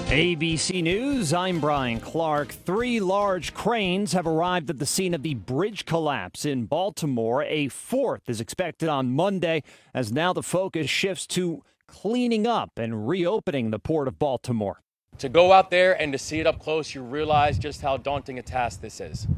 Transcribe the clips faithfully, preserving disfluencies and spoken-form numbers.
A B C News, I'm Brian Clark. Three large cranes have arrived at the scene of the bridge collapse in Baltimore. A fourth is expected on Monday, as now the focus shifts to cleaning up and reopening the Port of Baltimore. To go out there and to see it up close, you realize just how daunting a task this is.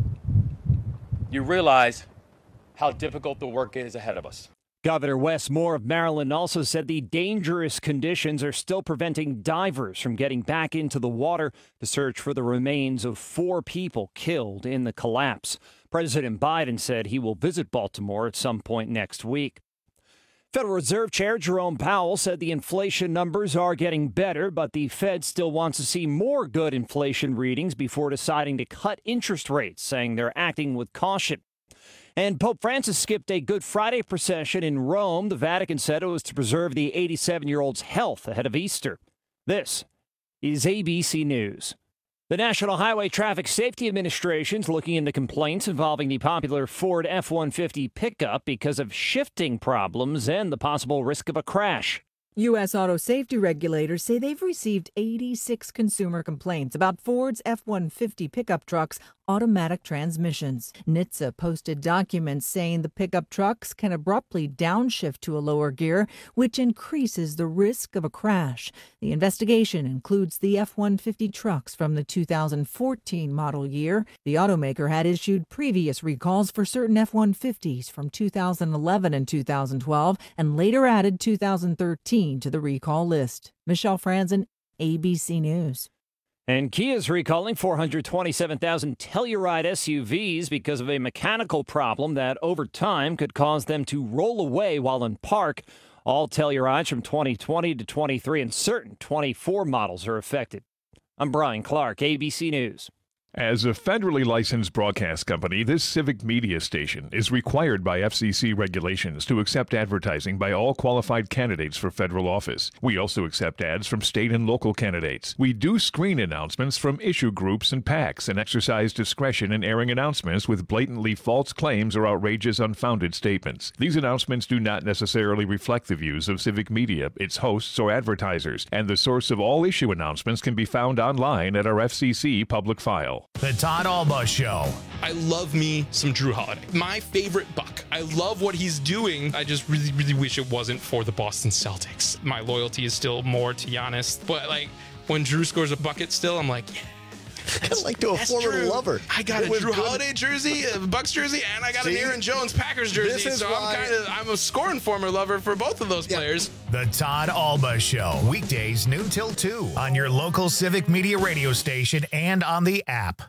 You realize how difficult the work is ahead of us. Governor Wes Moore of Maryland also said the dangerous conditions are still preventing divers from getting back into the water to search for the remains of four people killed in the collapse. President Biden said he will visit Baltimore at some point next week. Federal Reserve Chair Jerome Powell said the inflation numbers are getting better, but the Fed still wants to see more good inflation readings before deciding to cut interest rates, saying they're acting with caution. And Pope Francis skipped a Good Friday procession in Rome. The Vatican said it was to preserve the eighty-seven-year-old's health ahead of Easter. This is A B C News. The National Highway Traffic Safety Administration is looking into complaints involving the popular Ford F one fifty pickup because of shifting problems and the possible risk of a crash. U S auto safety regulators say they've received eighty-six consumer complaints about Ford's F one fifty pickup truck's automatic transmissions. N H T S A posted documents saying the pickup trucks can abruptly downshift to a lower gear, which increases the risk of a crash. The investigation includes the F one fifty trucks from the two thousand fourteen model year. The automaker had issued previous recalls for certain F one fifties from two thousand eleven and two thousand twelve and later added two thousand thirteen to the recall list. Michelle Franzen, A B C News. And Kia is recalling four hundred twenty-seven thousand Telluride S U Vs because of a mechanical problem that over time could cause them to roll away while in park. All Tellurides from twenty twenty to twenty-three and certain twenty-four models are affected. I'm Brian Clark, A B C News. As a federally licensed broadcast company, this civic media station is required by F C C regulations to accept advertising by all qualified candidates for federal office. We also accept ads from state and local candidates. We do screen announcements from issue groups and PACs and exercise discretion in airing announcements with blatantly false claims or outrageous, unfounded statements. These announcements do not necessarily reflect the views of civic media, its hosts, or advertisers, and the source of all issue announcements can be found online at our F C C public file. The Todd Alba Show. I love me some Drew Holiday. My favorite Buck. I love what he's doing. I just really, really wish it wasn't for the Boston Celtics. My loyalty is still more to Giannis. But, like, when Drew scores a bucket still, I'm like, yeah. Kind of like to a former true. lover. I got it a Drew good. Holiday jersey, a Bucks jersey, and I got See? an Aaron Jones Packers jersey. This is so why... I'm kind of I'm a scoring former lover for both of those yeah. players. The Todd Alba Show. Weekdays noon till two on your local civic media radio station and on the app.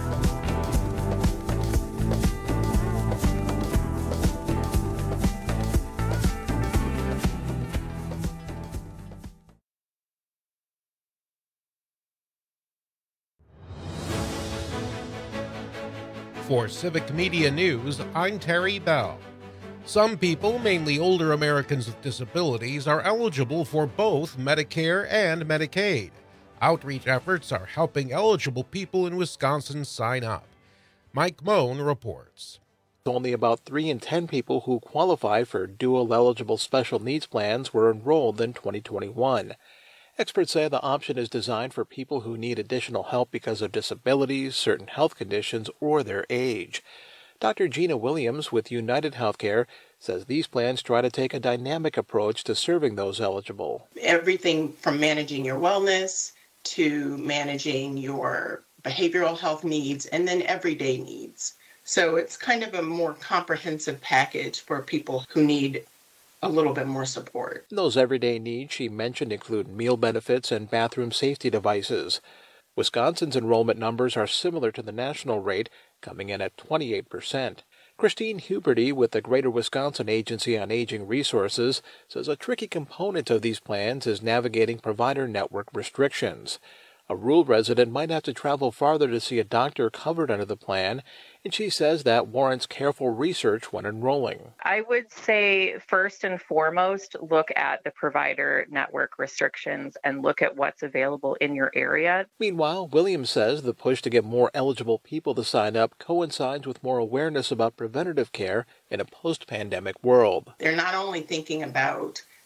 For Civic Media News, I'm Terry Bell. Some people, mainly older Americans with disabilities, are eligible for both Medicare and Medicaid. Outreach efforts are helping eligible people in Wisconsin sign up. Mike Moan reports. Only about three in ten people who qualified for dual-eligible special needs plans were enrolled in twenty twenty-one. Experts say the option is designed for people who need additional help because of disabilities, certain health conditions, or their age. Doctor Gina Williams with United Healthcare says these plans try to take a dynamic approach to serving those eligible. Everything from managing your wellness to managing your behavioral health needs and then everyday needs. So it's kind of a more comprehensive package for people who need a little bit more support. Those everyday needs she mentioned include meal benefits and bathroom safety devices. Wisconsin's enrollment numbers are similar to the national rate, coming in at twenty-eight percent. Christine Huberty with the Greater Wisconsin Agency on Aging Resources says a tricky component of these plans is navigating provider network restrictions. A rural resident might have to travel farther to see a doctor covered under the plan, and she says that warrants careful research when enrolling. I would say first and foremost, look at the provider network restrictions and look at what's available in your area. Meanwhile, Williams says the push to get more eligible people to sign up coincides with more awareness about preventative care in a post-pandemic world. They're not only thinking about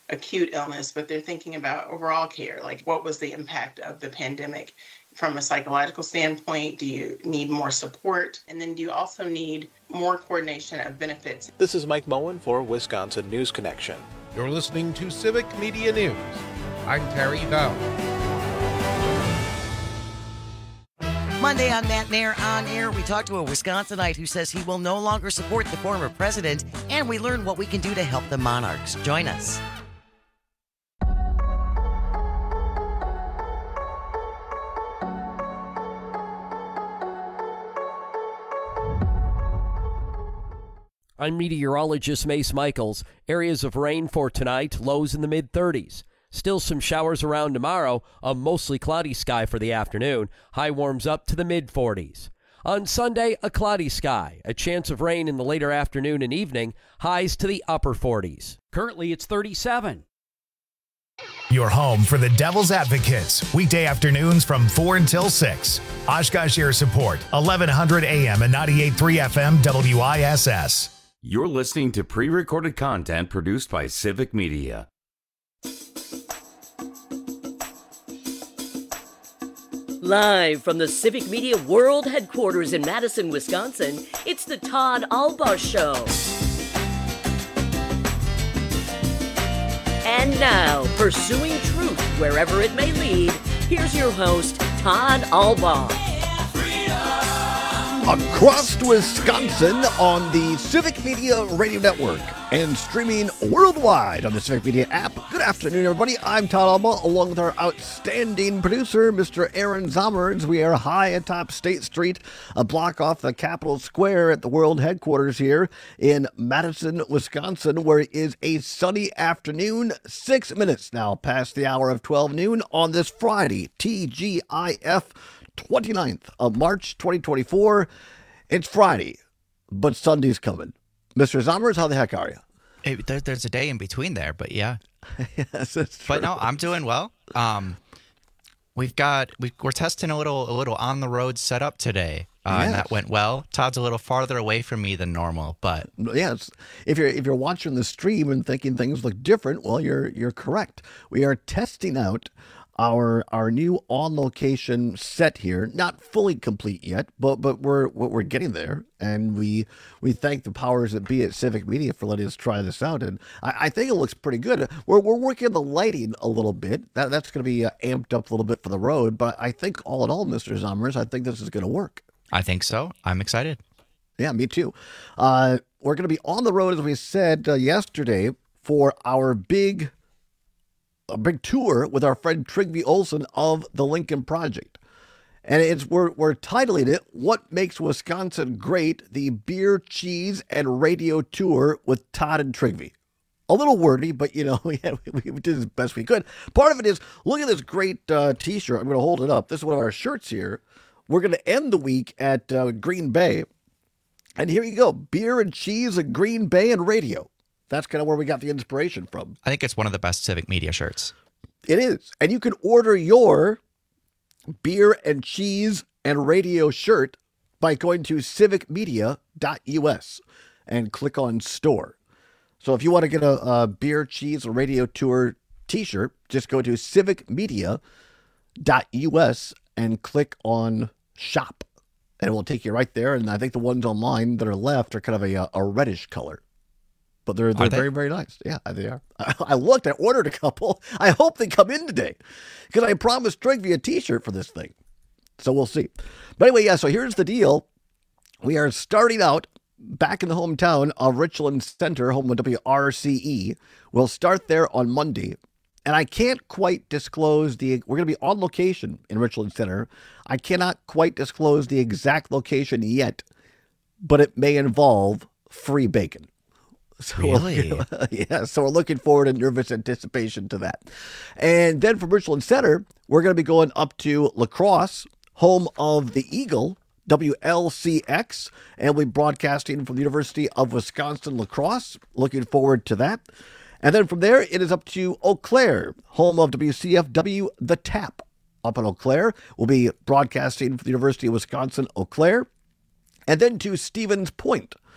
acute illness, but they're thinking about overall care. Like, what was the impact of the pandemic from a psychological standpoint? Do you need more support? And then do you also need more coordination of benefits? This is Mike Moen for Wisconsin News Connection. You're listening to Civic Media News. I'm Terry Bell. Monday on Matt Nair On Air, we talk to a Wisconsinite who says he will no longer support the former president, and we learn what we can do to help the Monarchs. Join us. I'm meteorologist Mace Michaels. Areas of rain for tonight, lows in the mid thirties. Still some showers around tomorrow, a mostly cloudy sky for the afternoon. High warms up to the mid forties. On Sunday, a cloudy sky, a chance of rain in the later afternoon and evening, highs to the upper forties. Currently, it's thirty-seven. Your home for the Devil's Advocates, weekday afternoons from four until six. Oshkosh Air Support, eleven hundred A M and ninety-eight point three F M W I S S. You're listening to pre-recorded content produced by Civic Media. Live from the Civic Media World Headquarters in Madison, Wisconsin, it's the Todd Albaugh Show. And now, pursuing truth wherever it may lead, here's your host, Todd Albaugh. Across Wisconsin on the Civic Media Radio Network and streaming worldwide on the Civic Media app. Good afternoon, everybody. I'm Todd Albaugh, along with our outstanding producer, Mister Aaron Zomerns. We are high atop State Street, a block off the Capitol Square at the world headquarters here in Madison, Wisconsin, where it is a sunny afternoon, six minutes now past the hour of twelve noon on this Friday, T G I F twenty-ninth of March, twenty twenty-four. It's Friday, but Sunday's coming. Mister Zomerns, how the heck are you? It, there, there's a day in between there, but yeah. Yes, that's true. But no, I'm doing well. Um, we've got we, we're testing a little a little on the road setup today, uh, yes. and that went well. Todd's a little farther away from me than normal, but yes, if you're if you're watching the stream and thinking things look different, well, you're you're correct. We are testing out Our our new on location set here, not fully complete yet, but but we're we're getting there, and we we thank the powers that be at Civic Media for letting us try this out, and I, I think it looks pretty good. We're we're working the lighting a little bit. That that's going to be uh, amped up a little bit for the road, but I think all in all, Mister Zomerns, I think this is going to work. I think so. I'm excited. Yeah, me too. Uh, we're going to be on the road, as we said uh, yesterday, for our big. a big tour with our friend Trygve Olsen of the Lincoln Project. And it's we're, we're titling it, What Makes Wisconsin Great, the Beer, Cheese, and Radio Tour with Todd and Trygve. A little wordy, but, you know, we, had, we did as best we could. Part of it is, look at this great uh, T-shirt. I'm going to hold it up. This is one of our shirts here. We're going to end the week at uh, Green Bay. And here you go, Beer and Cheese and Green Bay and Radio. That's kind of where we got the inspiration from. I think it's one of the best Civic Media shirts. It is. And you can order your Beer and Cheese and Radio shirt by going to civic media dot U S and click on store. So if you want to get a, a Beer, Cheese, and Radio Tour t-shirt, just go to civic media dot U S and click on shop. And it will take you right there. And I think the ones online that are left are kind of a, a reddish color. But they're, they're they? very, very nice. Yeah, they are. I, I looked, I ordered a couple. I hope they come in today because I promised Trygve a t-shirt for this thing. So we'll see. But anyway, yeah, so here's the deal. We are starting out back in the hometown of Richland Center, home of W R C E. We'll start there on Monday. And I can't quite disclose the, we're going to be on location in Richland Center. I cannot quite disclose the exact location yet, but it may involve free bacon. So really? Yeah, so we're looking forward in nervous anticipation to that. And then from Richland Center, we're going to be going up to La Crosse, home of the Eagle, W L C X, and we'll be broadcasting from the University of Wisconsin-La Crosse. Looking forward to that. And then from there, it is up to Eau Claire, home of W C F W, The Tap. Up in Eau Claire, we'll be broadcasting from the University of Wisconsin-Eau Claire. And then to Stevens Point.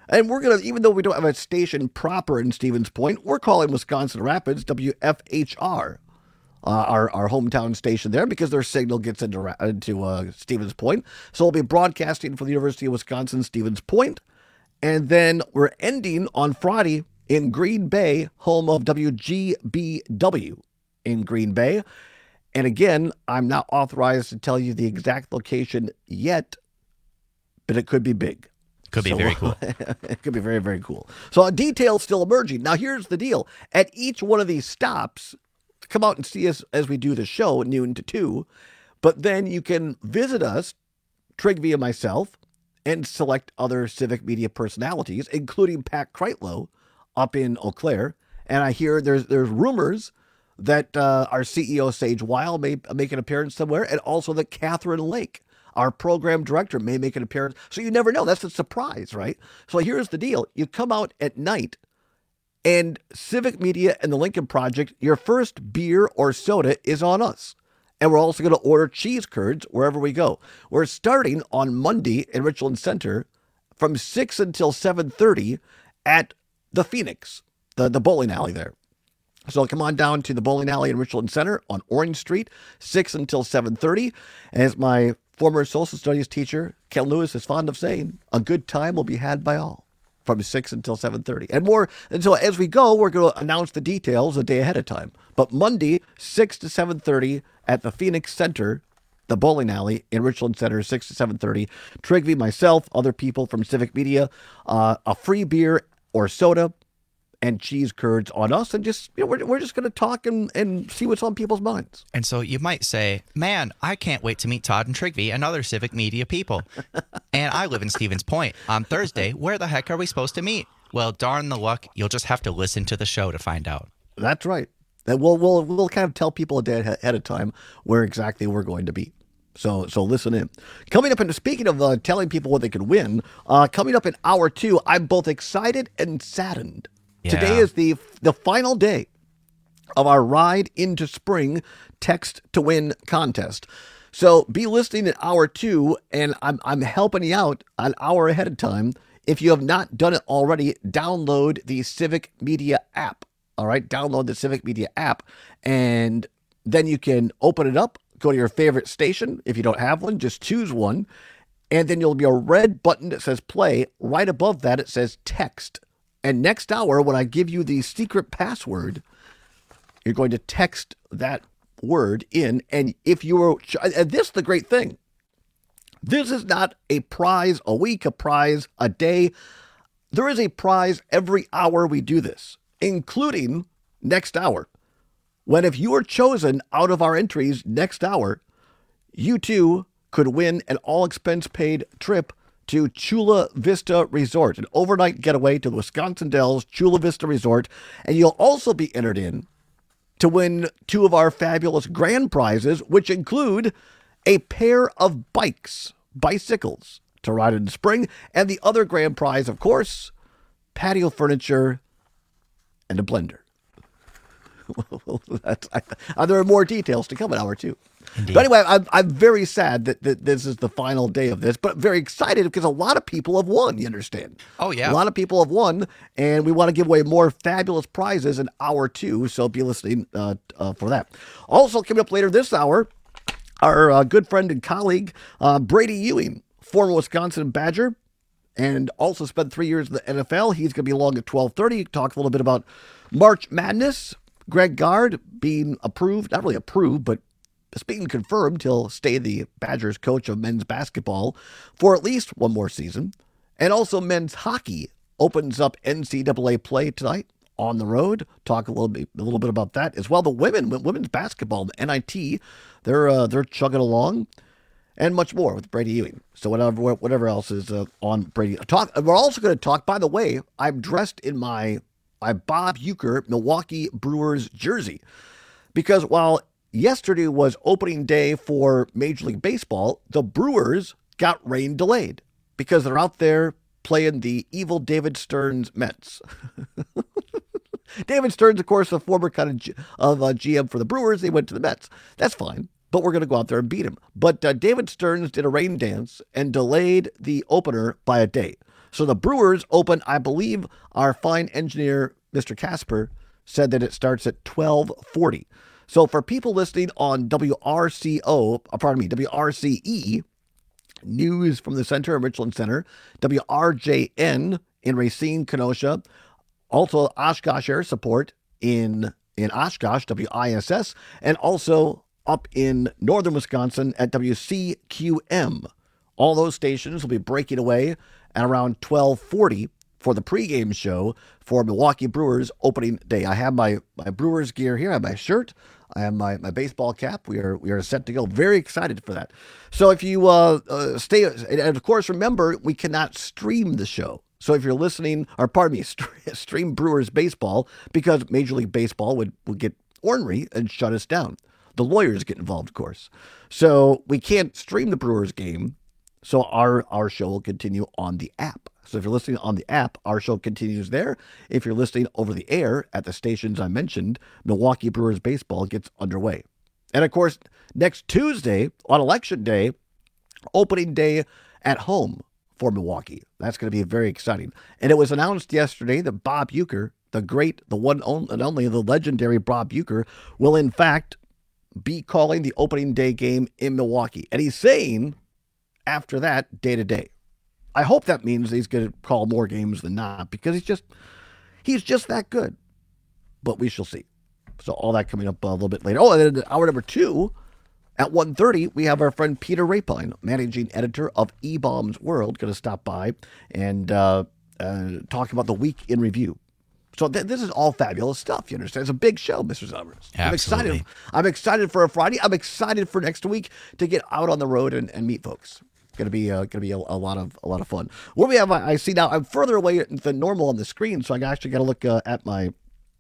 And we're going to, even though we don't have a station proper in Stevens Point, we're calling Wisconsin Rapids W F H R, uh, our, our hometown station there, because their signal gets into, into uh, Stevens Point. So we'll be broadcasting from the University of Wisconsin, Stevens Point. And then we're ending on Friday in Green Bay, home of W G B W in Green Bay. And again, I'm not authorized to tell you the exact location yet, but it could be big. Could be So, very cool. It could be very, very cool. So uh, details still emerging. Now, here's the deal. At each one of these stops, come out and see us as we do the show at noon to two. But then you can visit us, Trigby and myself, and select other civic media personalities, including Pat Kreitlow up in Eau Claire. And I hear there's there's rumors that uh, our C E O, Sage Weil, may make an appearance somewhere, and also that Catherine Lake, our program director, may make an appearance. So you never know. That's a surprise, right? So here's the deal. You come out at night, and Civic Media and the Lincoln Project, your first beer or soda is on us. And we're also going to order cheese curds wherever we go. We're starting on Monday in Richland Center from six until seven thirty at the Phoenix, the, the bowling alley there. So come on down to the bowling alley in Richland Center on Orange Street, six until seven thirty. As my former social studies teacher, Ken Lewis, is fond of saying, a good time will be had by all from six until seven thirty. And more, and so as we go, we're going to announce the details a day ahead of time. But Monday, six to seven thirty at the Phoenix Center, the bowling alley in Richland Center, six to seven thirty. Trigby, myself, other people from Civic Media, uh, a free beer or soda, and cheese curds on us, and just, you know, we're, we're just going to talk and, and see what's on people's minds. And so you might say, man, I can't wait to meet Todd and Trigby and other Civic Media people. And I live in Stevens Point. On Thursday, where the heck are we supposed to meet? Well, darn the luck, you'll just have to listen to the show to find out. That's right. And we'll, we'll, we'll kind of tell people a day ahead of time where exactly we're going to be. So so listen in. Coming up, and speaking of uh, telling people what they can win, uh, coming up in hour two, I'm both excited and saddened. Yeah. Today is the the final day of our Ride into Spring Text to Win contest. So be listening at hour two, and I'm I'm helping you out an hour ahead of time. If you have not done it already, download the Civic Media app. All right, download the Civic Media app, and then you can open it up, go to your favorite station. If you don't have one, just choose one, and then you'll be a red button that says play. Right above that, it says text. And next hour, when I give you the secret password, you're going to text that word in. And if you were, and this is the great thing. This is not a prize a week, a prize a day. There is a prize every hour we do this, including next hour. When if you are chosen out of our entries next hour, you too could win an all expense paid trip to Chula Vista Resort, an overnight getaway to the Wisconsin Dells Chula Vista Resort. And you'll also be entered in to win two of our fabulous grand prizes, which include a pair of bikes, bicycles, to ride in the spring. And the other grand prize, of course, patio furniture and a blender. That's, I, uh, there are more details to come in hour two. Indeed. But anyway, I'm, I'm very sad that, that this is the final day of this, but very excited because a lot of people have won, you understand? Oh, yeah. A lot of people have won, and we want to give away more fabulous prizes in hour two, so be listening uh, uh, for that. Also, coming up later this hour, our uh, good friend and colleague, uh, Brady Ewing, former Wisconsin Badger, and also spent three years in the N F L. He's going to be along at twelve thirty, talk a little bit about March Madness. Greg Gard being approved, not really approved, but it's being confirmed he'll stay the Badgers coach of men's basketball for at least one more season. And also men's hockey opens up N C double A play tonight on the road. Talk a little bit, a little bit about that as well. The women, women's basketball, the N I T, they're uh, they're chugging along, and much more with Brady Ewing. So whatever whatever else is uh, on Brady talk. We're also going to talk. By the way, I'm dressed in my my Bob Uecker Milwaukee Brewers jersey because while yesterday was opening day for Major League Baseball, the Brewers got rain delayed because they're out there playing the evil David Stearns Mets. David Stearns, of course, a former kind of, G- of uh, G M for the Brewers. They went to the Mets. That's fine, but we're going to go out there and beat him. But uh, David Stearns did a rain dance and delayed the opener by a day. So the Brewers open, I believe our fine engineer, Mister Casper, said that it starts at twelve forty. So for people listening on W R C O, pardon me, W R C E, news from the center of Richland Center, W R J N in Racine, Kenosha, also Oshkosh Air Support in, in Oshkosh, W I S S, and also up in northern Wisconsin at W C Q M. All those stations will be breaking away at around twelve forty for the pregame show for Milwaukee Brewers opening day. I have my, my Brewers gear here. I have my shirt. I have my, my baseball cap. We are we are set to go. Very excited for that. So if you uh, uh, stay, and of course, remember, we cannot stream the show. So if you're listening, or pardon me, stream Brewers baseball, because Major League Baseball would, would get ornery and shut us down. The lawyers get involved, of course. So we can't stream the Brewers game. So our, our show will continue on the app. So if you're listening on the app, our show continues there. If you're listening over the air at the stations I mentioned, Milwaukee Brewers baseball gets underway. And of course, next Tuesday on Election Day, opening day at home for Milwaukee. That's going to be very exciting. And it was announced yesterday that Bob Uecker, the great, the one and only, the legendary Bob Uecker, will in fact be calling the opening day game in Milwaukee. And he's saying after that, day to day. I hope that means he's going to call more games than not, because he's just he's just that good. But we shall see. So all that coming up a little bit later. Oh, and then hour number two at one thirty, we have our friend Peter Rapine, managing editor of E-Bombs World, going to stop by and uh, uh, talk about the week in review. So th- this is all fabulous stuff. You understand? It's a big show, Mister Summers. I'm excited. I'm excited for a Friday. I'm excited for next week to get out on the road and, and meet folks. Gonna be uh, gonna be a, a lot of a lot of fun. What we have, I see now. I'm further away than normal on the screen, so I actually got to look uh, at my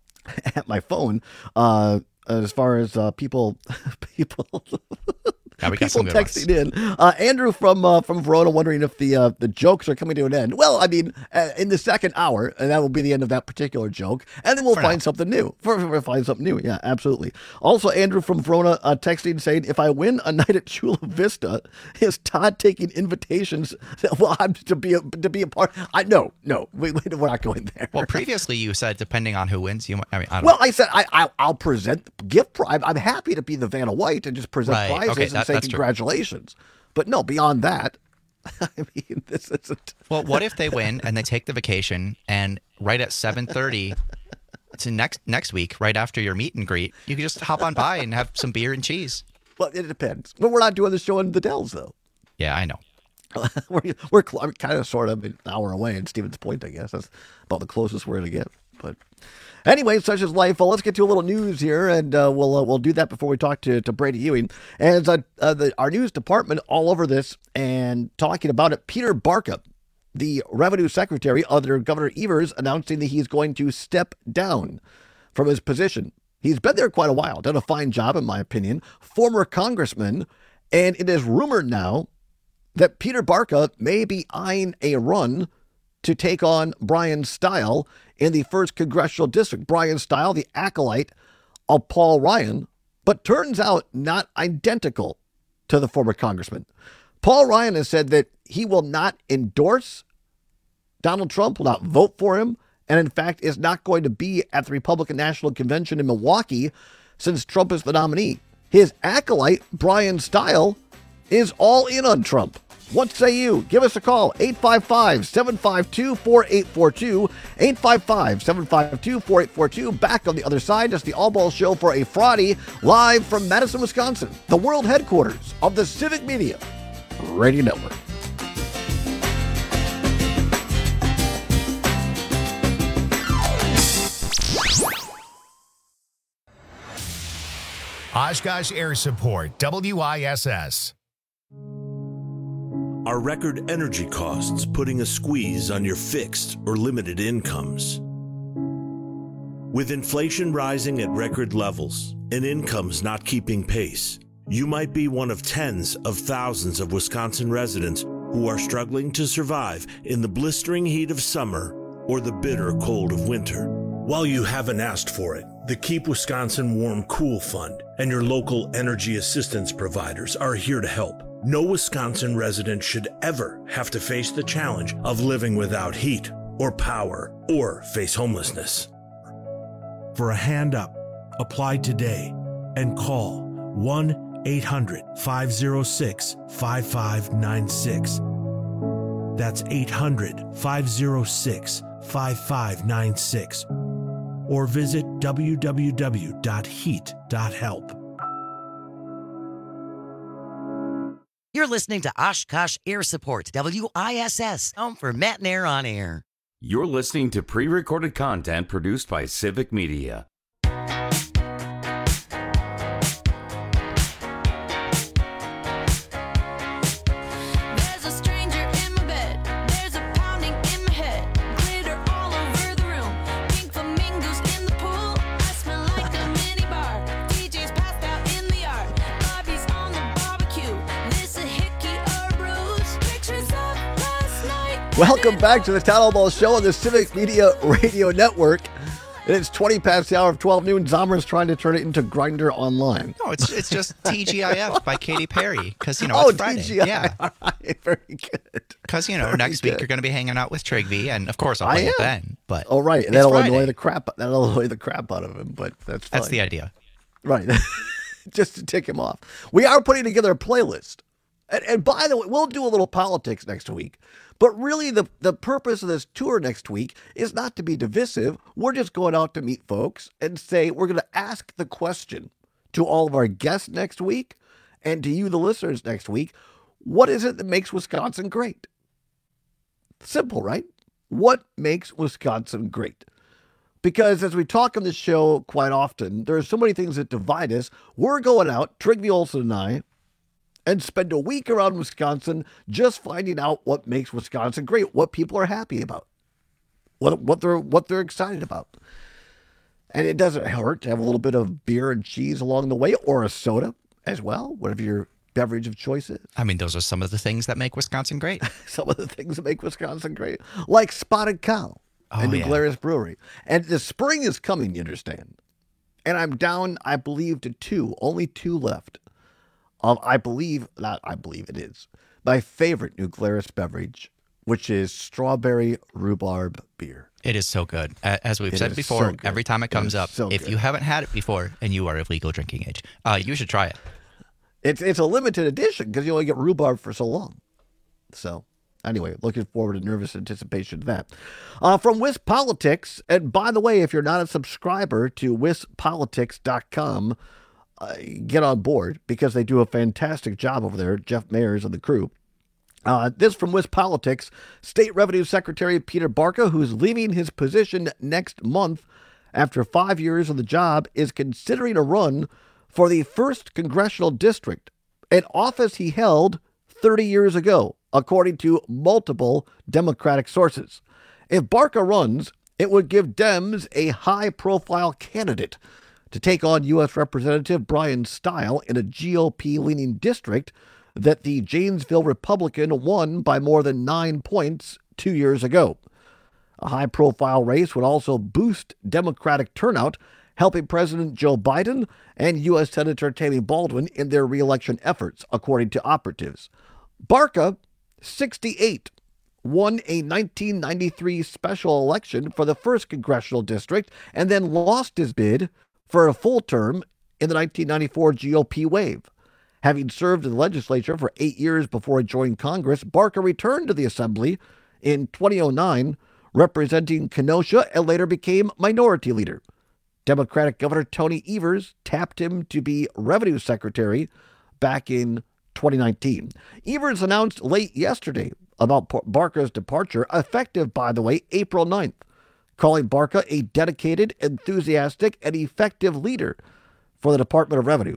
at my phone. Uh, as far as uh, people people. Yeah, we got People some good texting in. Uh, Andrew from uh, from Verona wondering if the uh, the jokes are coming to an end. Well, I mean, uh, in the second hour, and that will be the end of that particular joke, and then we'll for find now. something new. For, for, we'll find something new. Yeah, absolutely. Also, Andrew from Verona uh, texting saying, if I win a night at Chula Vista, is Todd taking invitations? Well, I'm to be a, to be a part. I no, no, we, we're not going there. Well, previously you said depending on who wins, you. Might, I mean, I don't well, know. I said I, I I'll present gift. I'm, I'm happy to be the Vanna White and just present Right. prizes Okay, and that- say that's true. congratulations. But no, beyond that, I mean, this isn't. Well, what if they win and they take the vacation, and right at seven thirty to next next week, right after your meet and greet, you can just hop on by and have some beer and cheese. Well, it depends. But we're not doing the show in the Dells, though. Yeah, I know. we're we're cl- kind of sort of an hour away in Stevens Point, I guess. That's about the closest we're going to get. But anyway, such is life. Well, let's get to a little news here, and uh, we'll uh, we'll do that before we talk to, to Brady Ewing. And uh, uh, the, our news department all over this and talking about it. Peter Barca, the revenue secretary under Governor Evers, announcing that he's going to step down from his position. He's been there quite a while, done a fine job, in my opinion. Former congressman, and it is rumored now that Peter Barca may be eyeing a run to take on Brian Stile in the first congressional district. Brian Stile, the acolyte of Paul Ryan, but turns out not identical to the former congressman. Paul Ryan has said that he will not endorse Donald Trump, will not vote for him, and in fact is not going to be at the Republican National Convention in Milwaukee since Trump is the nominee. His acolyte, Brian Stile, is all in on Trump. What say you? Give us a call, eight five five, seven five two, four eight four two, eight five five, seven five two, four eight four two. Back on the other side, it's the All Ball Show for a Friday, live from Madison, Wisconsin, the world headquarters of the Civic Media Radio Network. Oshkosh Air Support, W I S S. Are record energy costs putting a squeeze on your fixed or limited incomes? With inflation rising at record levels and incomes not keeping pace, you might be one of tens of thousands of Wisconsin residents who are struggling to survive in the blistering heat of summer or the bitter cold of winter. While you haven't asked for it, the Keep Wisconsin Warm Cool Fund and your local energy assistance providers are here to help. No Wisconsin resident should ever have to face the challenge of living without heat or power or face homelessness. For a hand up, apply today and call one eight hundred five oh six five five nine six. That's eight hundred five oh six five five nine six. Or visit w w w dot heat dot help. You're listening to Oshkosh Air Support, W I S S, home for Matt and Air on Air. You're listening to pre-recorded content produced by Civic Media. Welcome back to the Town Hall Show on the Civic Media Radio Network. And it's twenty past the hour of twelve noon. Zomer's trying to turn it into Grindr Online. No, it's it's just T G I F by Katy Perry because, you know, oh, it's Friday. T G I F. Yeah. All right, very good. Because, you know, Very next good. week you're going to be hanging out with Trigby, and of course I'll I play it am. then. But Oh, right. it's That'll Friday. annoy the crap. That'll annoy the crap out of him, but that's fine. That's the idea. Right. Just to tick him off. We are putting together a playlist. And, and by the way, we'll do a little politics next week. But really, the, the purpose of this tour next week is not to be divisive. We're just going out to meet folks and say we're going to ask the question to all of our guests next week and to you, the listeners, next week. What is it that makes Wisconsin great? Simple, right? What makes Wisconsin great? Because as we talk on the show quite often, there are so many things that divide us. We're going out, Trigby Olson and I, and spend a week around Wisconsin just finding out what makes Wisconsin great, what people are happy about, what what they're what they're excited about. And it doesn't hurt to have a little bit of beer and cheese along the way, or a soda as well, whatever your beverage of choice is. I mean, those are some of the things that make Wisconsin great. Some of the things that make Wisconsin great, like Spotted Cow Oh, and New yeah. Glarus Brewery. And the spring is coming, you understand. And I'm down, I believe, to two, only two left. Of, I believe, not I believe it is, my favorite New Glarus beverage, which is strawberry rhubarb beer. It is so good. A- As we've It said is before, so good. every time it It comes is up, so if good. you haven't had it before and you are of legal drinking age, uh, you should try it. It's it's a limited edition because you only get rhubarb for so long. So anyway, looking forward to nervous anticipation of that. Uh, from Wisp Politics, and by the way, if you're not a subscriber to wisp politics dot com, uh, get on board because they do a fantastic job over there. Jeff Mayers and the crew. Uh, this from Wisp Politics. State Revenue Secretary Peter Barca, who's leaving his position next month after five years on the job, is considering a run for the first congressional district, an office he held thirty years ago, according to multiple Democratic sources. If Barca runs, it would give Dems a high-profile candidate to take on U S Representative Brian Stile in a G O P-leaning district that the Janesville Republican won by more than nine points two years ago. A high-profile race would also boost Democratic turnout, helping President Joe Biden and U S Senator Tammy Baldwin in their re-election efforts, according to operatives. Barca, sixty-eight, won a nineteen ninety-three special election for the first congressional district and then lost his bid for a full term in the nineteen ninety-four G O P wave. Having served in the legislature for eight years before he joined Congress, Barca returned to the Assembly in two thousand nine, representing Kenosha, and later became minority leader. Democratic Governor Tony Evers tapped him to be Revenue Secretary back in twenty nineteen. Evers announced late yesterday about Barca's departure, effective, by the way, April ninth, calling Barca a dedicated, enthusiastic, and effective leader for the Department of Revenue.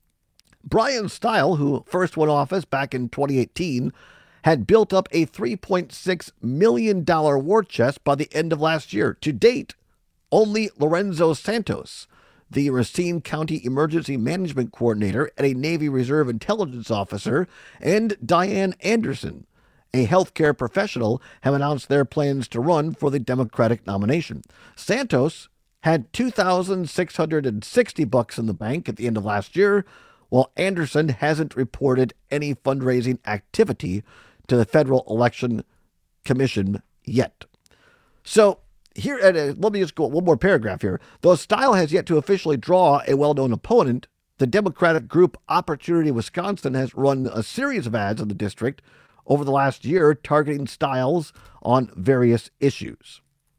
Brian Stile, who first won office back in twenty eighteen, had built up a three point six million dollars war chest by the end of last year. To date, only Lorenzo Santos, the Racine County Emergency Management Coordinator and a Navy Reserve Intelligence Officer, and Diane Anderson, a healthcare professional, have announced their plans to run for the Democratic nomination. Santos had two thousand six hundred sixty bucks in the bank at the end of last year, while Anderson hasn't reported any fundraising activity to the Federal Election Commission yet. So here, uh, let me just go one more paragraph here. Though Style has yet to officially draw a well-known opponent, the Democratic group Opportunity Wisconsin has run a series of ads in the district over the last year targeting Stiles on various issues.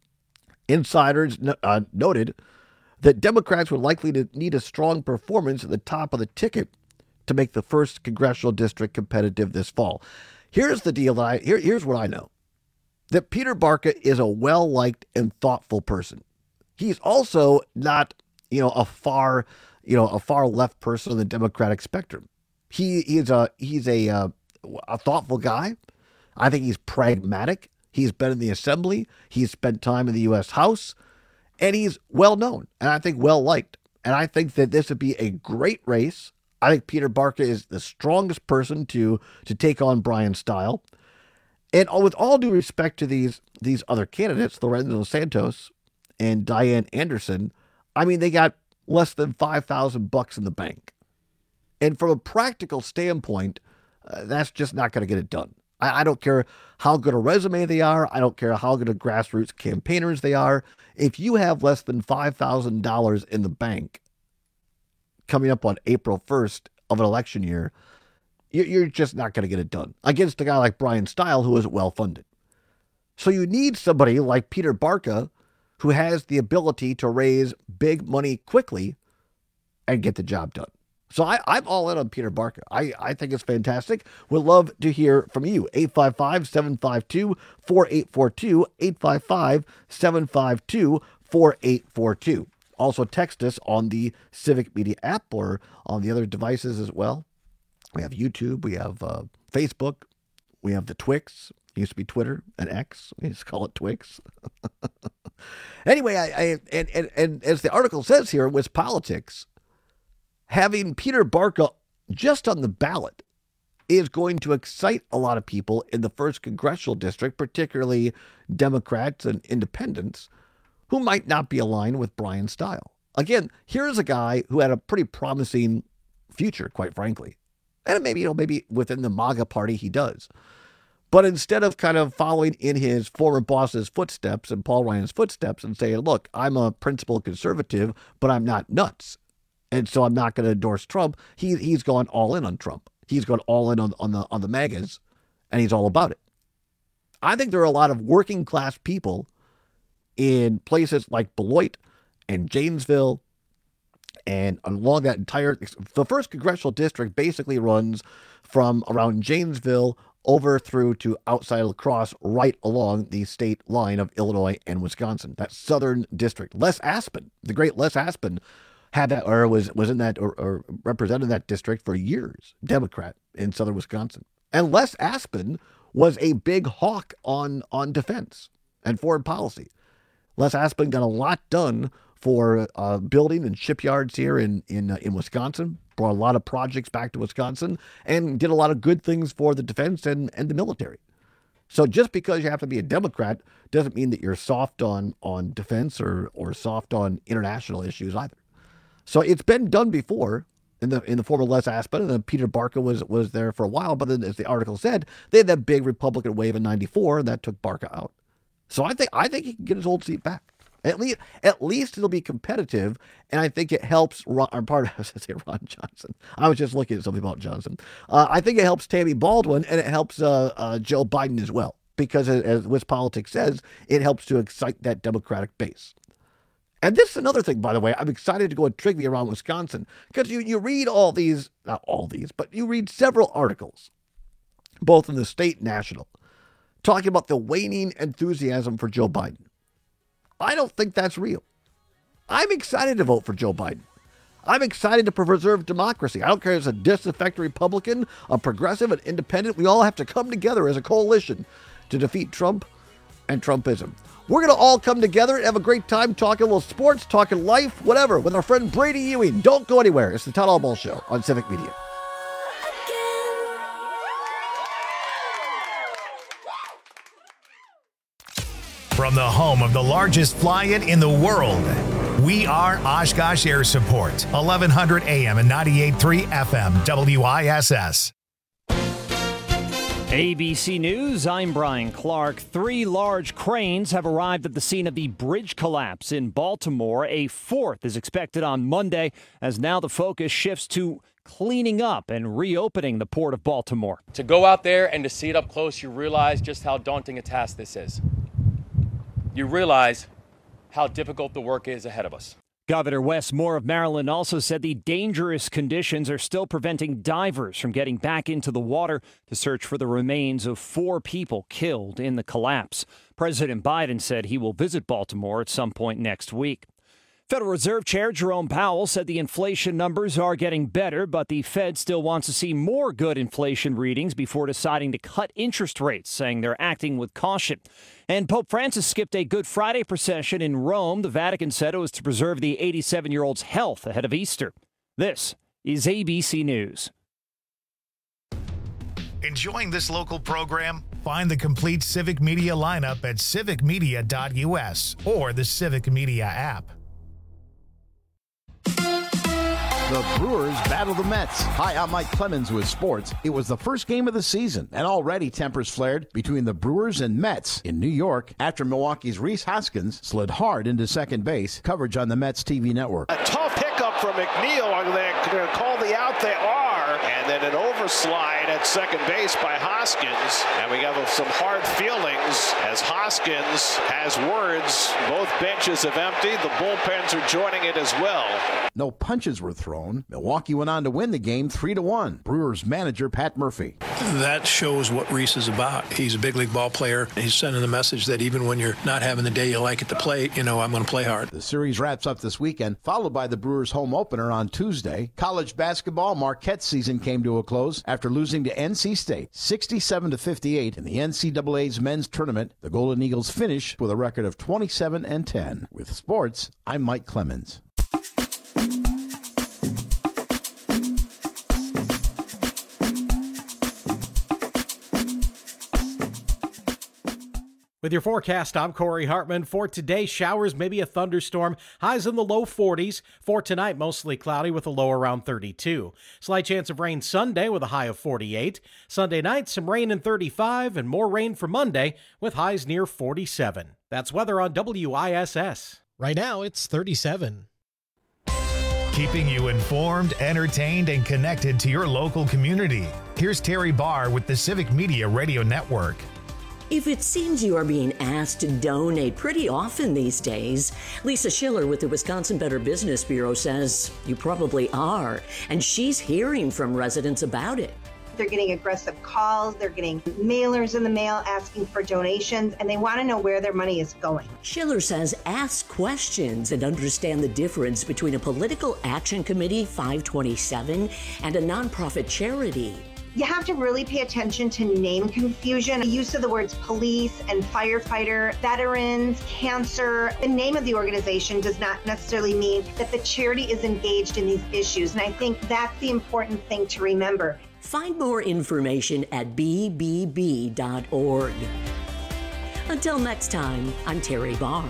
Insiders uh, noted that Democrats would likely to need a strong performance at the top of the ticket to make the first congressional district competitive this fall. Here's the deal that I here, here's what I know. That Peter Barca is a well-liked and thoughtful person. He's also not, you know, a far, you know, a far left person on the Democratic spectrum. He he's a he's a uh, a thoughtful guy. I think he's pragmatic. He's been in the Assembly. He's spent time in the U S House, and he's well known and I think well liked. And I think that this would be a great race. I think Peter Barca is the strongest person to to take on Brian Style. And with all due respect to these these other candidates, Lorenzo Santos and Diane Anderson, I mean, they got less than five thousand bucks in the bank. And from a practical standpoint, uh, that's just not going to get it done. I, I don't care how good a resume they are. I don't care how good a grassroots campaigners they are. If you have less than five thousand dollars in the bank coming up on April first of an election year, you're just not going to get it done against a guy like Brian Style, who is well-funded. So you need somebody like Peter Barca, who has the ability to raise big money quickly and get the job done. So I, I'm all in on Peter Barca. I, I think it's fantastic. Would love to hear from you. eight five five, seven five two, four eight four two, eight five five, seven five two, four eight four two. Also text us on the Civic Media app or on the other devices as well. We have YouTube, we have uh, Facebook, we have the Twix. It used to be Twitter and X. We just call it Twix. Anyway, I, I and, and and as the article says here, with politics, having Peter Barca just on the ballot is going to excite a lot of people in the first congressional district, particularly Democrats and independents, who might not be aligned with Brian Style. Again, here's a guy who had a pretty promising future, quite frankly. And maybe, you know, maybe within the MAGA party he does. But instead of kind of following in his former boss's footsteps and Paul Ryan's footsteps and saying, look, I'm a principled conservative, but I'm not nuts, and so I'm not going to endorse Trump, he, he's gone all in on Trump. He's gone all in on, on the on the MAGAs, and he's all about it. I think there are a lot of working class people in places like Beloit and Janesville and along that entire, the first congressional district basically runs from around Janesville over through to outside of La Crosse, right along the state line of Illinois and Wisconsin. That southern district. Les Aspin, the great Les Aspin, had that or was was in that or, or represented that district for years, Democrat in southern Wisconsin. And Les Aspin was a big hawk on on defense and foreign policy. Les Aspin got a lot done for uh, building and shipyards here in in uh, in Wisconsin, brought a lot of projects back to Wisconsin, and did a lot of good things for the defense and, and the military. So just because you have to be a Democrat doesn't mean that you're soft on on defense or or soft on international issues either. So it's been done before in the in the former Les Aspin, and then Peter Barca was was there for a while. But then, as the article said, they had that big Republican wave in ninety-four, and that took Barca out. So I think I think he can get his old seat back. At least, at least it'll be competitive, and I think it helps Ron, or part of, I was going to say Ron Johnson. I was just looking at something about Johnson. Uh, I think it helps Tammy Baldwin, and it helps uh, uh, Joe Biden as well, because as, as WisPolitics says, it helps to excite that Democratic base. And this is another thing, by the way. I'm excited to go and trivia around Wisconsin, because you, you read all these, not all these, but you read several articles, both in the state and national, talking about the waning enthusiasm for Joe Biden. I don't think that's real. I'm excited to vote for Joe Biden. I'm excited to preserve democracy. I don't care if it's a disaffected Republican, a progressive, an independent. We all have to come together as a coalition to defeat Trump and Trumpism. We're going to all come together and have a great time talking a little sports, talking life, whatever, with our friend Brady Ewing. Don't go anywhere. It's the Todd Albaugh Show on Civic Media. From the home of the largest fly-in in the world, We are Oshkosh Air Support, eleven hundred A M and ninety-eight point three F M, W I S S. A B C News, I'm Brian Clark. Three large cranes have arrived at the scene of the bridge collapse in Baltimore. A fourth is expected on Monday, as now the focus shifts to cleaning up and reopening the Port of Baltimore. To go out there and to see it up close, you realize just how daunting a task this is. You realize how difficult the work is ahead of us. Governor Wes Moore of Maryland also said the dangerous conditions are still preventing divers from getting back into the water to search for the remains of four people killed in the collapse. President Biden said he will visit Baltimore at some point next week. Federal Reserve Chair Jerome Powell said the inflation numbers are getting better, but the Fed still wants to see more good inflation readings before deciding to cut interest rates, saying they're acting with caution. And Pope Francis skipped a Good Friday procession in Rome. The Vatican said it was to preserve the eighty-seven-year-old's health ahead of Easter. This is A B C News. Enjoying this local program? Find the complete Civic Media lineup at civic media dot U S or the Civic Media app. The Brewers battle the Mets. Hi, I'm Mike Clemens with sports. It was the first game of the season, and already tempers flared between the Brewers and Mets in New York after Milwaukee's Rhys Hoskins slid hard into second base. Coverage on the Mets T V network. A tough pickup from McNeil. Are they going to call the out? They are. And then an overslide at second base by Hoskins. And we have some hard feelings as Hoskins has words. Both benches have emptied. The bullpens are joining it as well. No punches were thrown. Milwaukee went on to win the game three to one. Brewers manager Pat Murphy. That shows what Rhys is about. He's a big league ball player. He's sending the message that even when you're not having the day you like at the plate, you know, I'm going to play hard. The series wraps up this weekend, followed by the Brewers home opener on Tuesday. College basketball Marquette season came to a close after losing to N C State sixty-seven to fifty-eight in the N C double A's men's tournament. The Golden Eagles finished with a record of twenty-seven and ten. With sports, I'm Mike Clemens. With your forecast, I'm Corey Hartman. For today, showers, maybe a thunderstorm. Highs in the low forties. For tonight, mostly cloudy with a low around thirty-two. Slight chance of rain Sunday with a high of forty-eight. Sunday night, some rain in thirty-five and more rain for Monday with highs near forty-seven. That's weather on W I S S. Right now, it's thirty-seven. Keeping you informed, entertained, and connected to your local community. Here's Terry Barr with the Civic Media Radio Network. If it seems you are being asked to donate pretty often these days, Lisa Schiller with the Wisconsin Better Business Bureau says you probably are, and she's hearing from residents about it. They're getting aggressive calls, they're getting mailers in the mail asking for donations, and they want to know where their money is going. Schiller says ask questions and understand the difference between a political action committee, five twenty-seven, and a nonprofit charity. You have to really pay attention to name confusion. The use of the words police and firefighter, veterans, cancer. The name of the organization does not necessarily mean that the charity is engaged in these issues. And I think that's the important thing to remember. Find more information at b b b dot org. Until next time, I'm Terry Barr.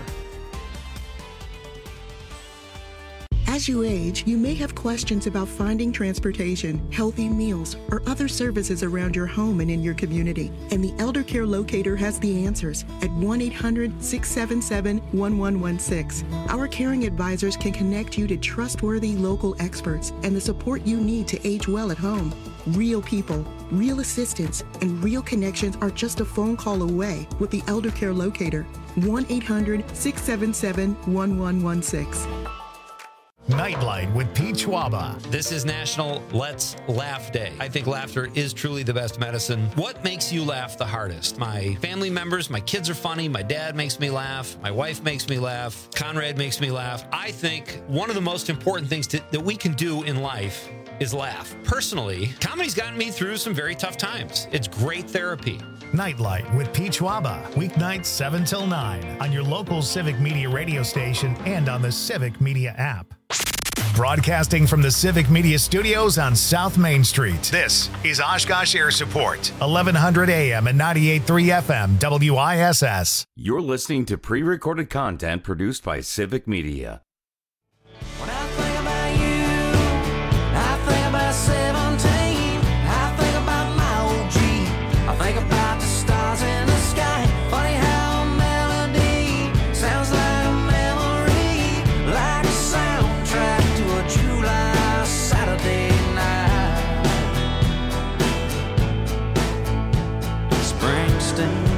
As you age, you may have questions about finding transportation, healthy meals, or other services around your home and in your community. And the Elder Care Locator has the answers at one eight hundred, six seven seven, one one one six. Our caring advisors can connect you to trustworthy local experts and the support you need to age well at home. Real people, real assistance, and real connections are just a phone call away with the Elder Care Locator. one eight hundred, six seven seven, one one one six. Nightlight with Pete Schwaba. This is National Let's Laugh Day. I think laughter is truly the best medicine. What makes you laugh the hardest? My family members, my kids are funny, my dad makes me laugh, my wife makes me laugh, Conrad makes me laugh. I think one of the most important things to, that we can do in life is laugh. Personally, comedy's gotten me through some very tough times. It's great therapy. Nightlight with Pete Schwaba, weeknights seven till nine on your local Civic Media radio station and on the Civic Media app. Broadcasting from the Civic Media Studios on South Main Street, this is Oshkosh Air Support, eleven hundred A M and ninety-eight point three F M, W I S S. You're listening to pre-recorded content produced by Civic Media. stained.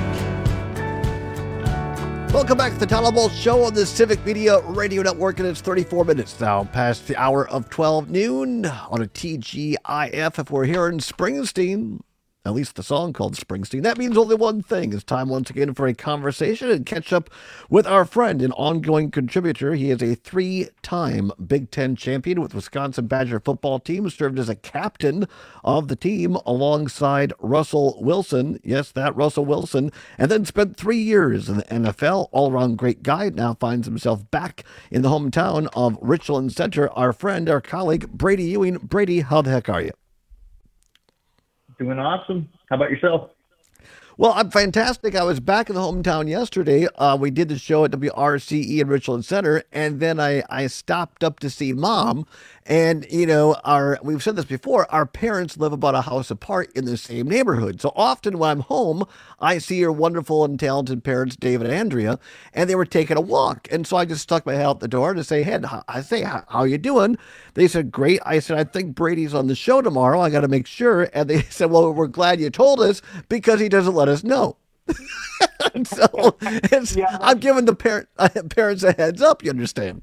Welcome back to the Tyler Ball Show on the Civic Media Radio Network, and it's thirty-four minutes now past the hour of twelve noon on a T G I F. If we're here in Springsteen, at least the song called Springsteen, that means only one thing. It's time once again for a conversation and catch up with our friend and ongoing contributor. He is a three-time Big Ten champion with Wisconsin Badger football team, served as a captain of the team alongside Russell Wilson. Yes, that Russell Wilson. And then spent three years in the N F L. All-around great guy. Now finds himself back in the hometown of Richland Center. Our friend, our colleague, Brady Ewing. Brady, how the heck are you? Doing awesome. How about yourself? Well, I'm fantastic. I was back in the hometown yesterday. Uh, we did the show at W R C E in Richland Center, and then I, I stopped up to see Mom. And, you know, our we've said this before, our parents live about a house apart in the same neighborhood. So often when I'm home, I see your wonderful and talented parents, David and Andrea, and they were taking a walk. And so I just stuck my head out the door to say, hey, I say, how, how you doing? They said, great. I said, I think Brady's on the show tomorrow. I got to make sure. And they said, well, we're glad you told us because he doesn't let us know. And so it's, yeah. I'm giving the parent, uh, parents a heads up, you understand?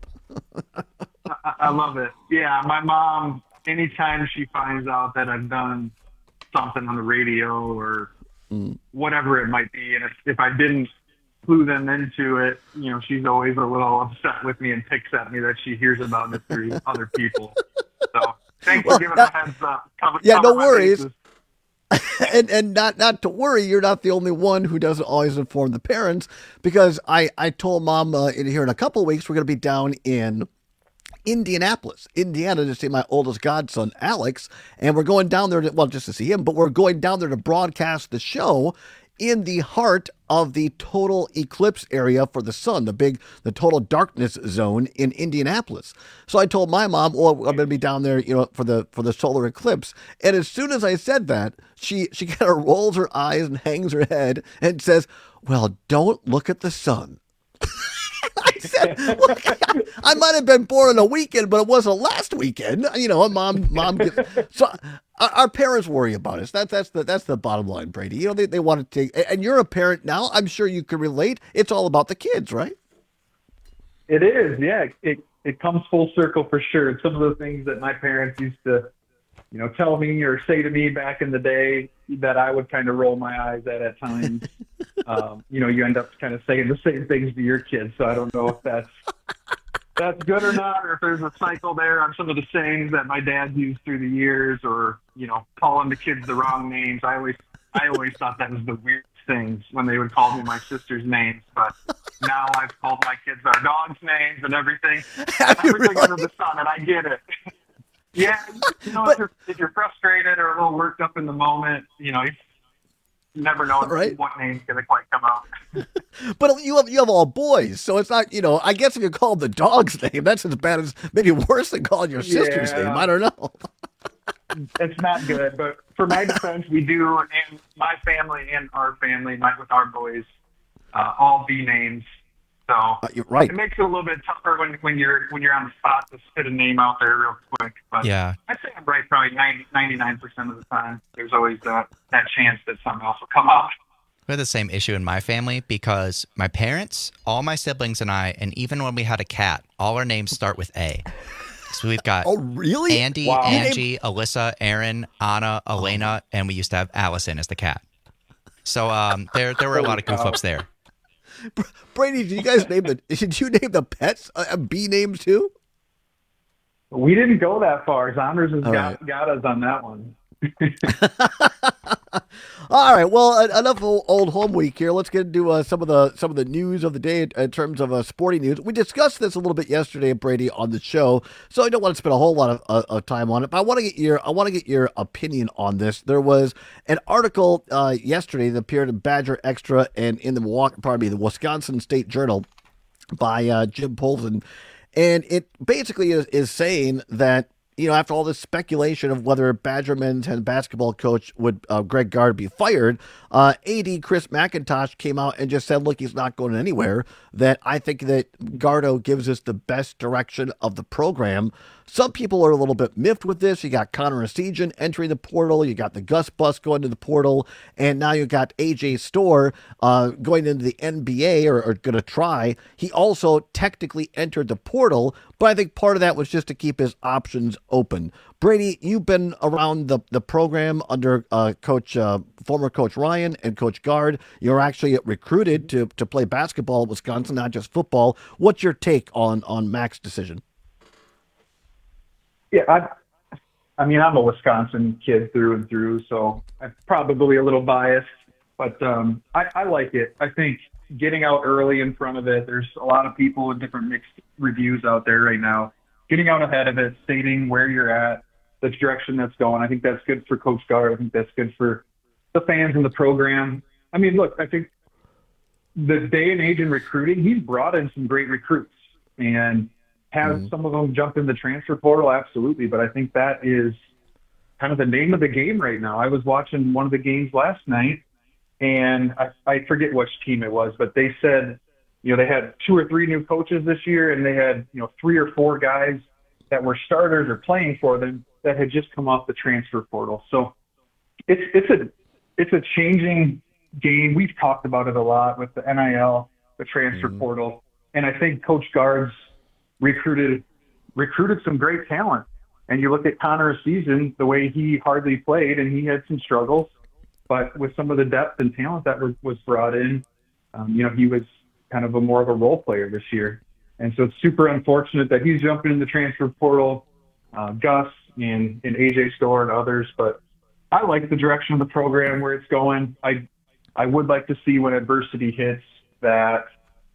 I, I love it. Yeah, my mom, anytime she finds out that I've done something on the radio or mm. whatever it might be, and if, if I didn't clue them into it, you know, she's always a little upset with me and picks at me that she hears about it through other people. So thanks well, for giving that, a heads up. Cover, yeah, cover no worries. Bases. and and not not to worry, you're not the only one who doesn't always inform the parents, because I, I told Mom uh, in here in a couple of weeks we're going to be down in Indianapolis, Indiana, to see my oldest godson, Alex, and we're going down there, to, well, just to see him, but we're going down there to broadcast the show in the heart of the total eclipse area for the sun, the big, the total darkness zone in Indianapolis. So I told my mom, "Oh, I'm going to be down there, you know, for the for the solar eclipse." And as soon as I said that, she she kind of rolls her eyes and hangs her head and says, "Well, don't look at the sun." I said, look, I might have been born on a weekend, but it wasn't last weekend. You know, mom, mom. Gets, so our, our parents worry about us. That's that's the that's the bottom line, Brady. You know, they they want to take. And you're a parent now. I'm sure you can relate. It's all about the kids, right? It is, yeah. It it comes full circle for sure. Some of the things that my parents used to, you know, tell me or say to me back in the day that I would kind of roll my eyes at at times. um, you know, you end up kind of saying the same things to your kids. So I don't know if that's that's good or not, or if there's a cycle there on some of the sayings that my dad used through the years, or, you know, calling the kids the wrong names. I always I always thought that was the weirdest things when they would call me my sister's names. But now I've called my kids our dogs' names and everything, everything really? under the sun, and I get it. Yeah, you know, but, if, you're, if you're frustrated or a little worked up in the moment, you know, you never know right? what name's going to quite come out. But you have you have all boys, so it's not, you know, I guess if you call the dog's name, that's as bad as, maybe worse than calling your sister's yeah. name. I don't know. It's not good, but for my defense, we do, and my family and our family, my, with our boys, uh, all B names. So uh, you're right. It makes it a little bit tougher when, when you're when you're on the spot to spit a name out there real quick. But yeah. I'd say I'm right probably ninety, ninety-nine percent of the time. There's always that, that chance that something else will come out. We had the same issue in my family because my parents, all my siblings and I, and even when we had a cat, all our names start with A. So we've got oh, really? Andy, wow. Angie, Alyssa, Aaron, Anna, Elena, and we used to have Allison as the cat. So um, there there were a lot of goof ups there. Brady, did you guys name the? Did you name the pets uh, B names too? We didn't go that far. Zonders has got, right. got us on that one. All right. Well, enough old home week here. Let's get into uh, some of the some of the news of the day in terms of uh, sporting news. We discussed this a little bit yesterday, Brady, on the show, so I don't want to spend a whole lot of, uh, of time on it. But I want to get your I want to get your opinion on this. There was an article uh, yesterday that appeared in Badger Extra and in the Milwaukee, pardon me, the Wisconsin State Journal by uh, Jim Polson, and it basically is, is saying that, you know, after all this speculation of whether Badger men's head basketball coach would uh, Greg Gard be fired, uh, A D Chris McIntosh came out and just said, look, he's not going anywhere, that I think that Gardo gives us the best direction of the program. Some people are a little bit miffed with this. You got Connor Essegian entering the portal. You got the Gus Bus going to the portal. And now you got A J Storr uh, going into the N B A or, or going to try. He also technically entered the portal, but I think part of that was just to keep his options open. Brady, you've been around the, the program under uh, Coach, uh, former Coach Ryan and Coach Gard. You're actually recruited to, to play basketball at Wisconsin, not just football. What's your take on, on Mac's decision? Yeah, I, I mean, I'm a Wisconsin kid through and through, so I'm probably a little biased, but um, I, I like it. I think getting out early in front of it, there's a lot of people with different mixed reviews out there right now. Getting out ahead of it, stating where you're at, the direction that's going, I think that's good for Coach Gard. I think that's good for the fans and the program. I mean, look, I think the day and age in recruiting, he's brought in some great recruits, and have mm-hmm. some of them jump in the transfer portal? Absolutely. But I think that is kind of the name of the game right now. I was watching one of the games last night, and I, I forget which team it was, but they said, you know, they had two or three new coaches this year, and they had, you know, three or four guys that were starters or playing for them that had just come off the transfer portal. So it's it's a it's a changing game. We've talked about it a lot with the N I L, the transfer mm-hmm. portal, and I think Coach Gard's recruited recruited some great talent. And you look at Connor Essegian, the way he hardly played, and he had some struggles, but with some of the depth and talent that was, was brought in, um, you know, he was kind of a more of a role player this year. And so it's super unfortunate that he's jumping in the transfer portal, uh, Gus and, and A J Storr and others. But I like the direction of the program, where it's going. I I would like to see when adversity hits that,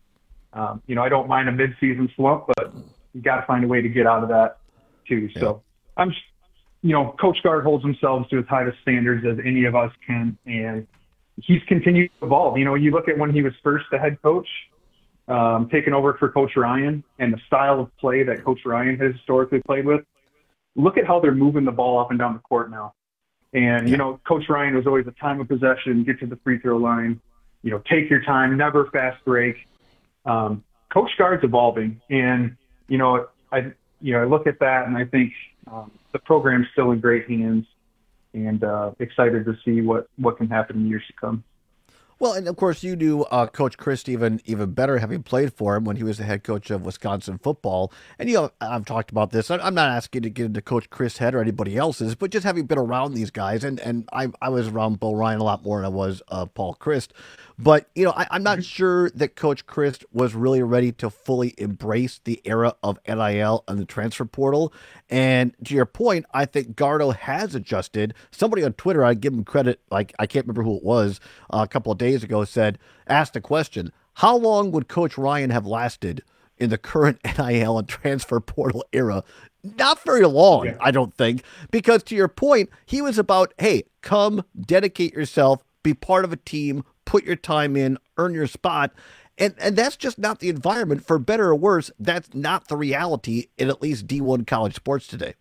um, you know, I don't mind a midseason slump, but you got to find a way to get out of that too. Yeah. So I'm, you know, Coach Gard holds himself to as high of standards as any of us can, and he's continued to evolve. You know, you look at when he was first the head coach, um, taking over for Coach Ryan, and the style of play that Coach Ryan has historically played with. Look at how they're moving the ball up and down the court now. And, you know, Coach Ryan was always a time of possession, get to the free throw line, you know, take your time, never fast break. Um, Coach Gard's evolving, and, you know, I, you know, I look at that and I think um, the program's still in great hands, and uh, excited to see what, what can happen in years to come. Well, and of course, you knew uh, Coach Chryst even even better, having played for him when he was the head coach of Wisconsin football. And you know, I've talked about this. I'm not asking to get into Coach Chryst's head or anybody else's, but just having been around these guys, and and I I was around Bo Ryan a lot more than I was uh, Paul Chryst. But, you know, I, I'm not sure that Coach Chryst was really ready to fully embrace the era of N I L and the transfer portal. And to your point, I think Gardo has adjusted. Somebody on Twitter, I give him credit, like I can't remember who it was, uh, a couple of days ago, said, asked the question, how long would Coach Ryan have lasted in the current N I L and transfer portal era? Not very long, yeah. I don't think, because to your point, he was about, hey, come, dedicate yourself, be part of a team, put your time in, earn your spot. And and that's just not the environment. For better or worse, that's not the reality in at least D one college sports today.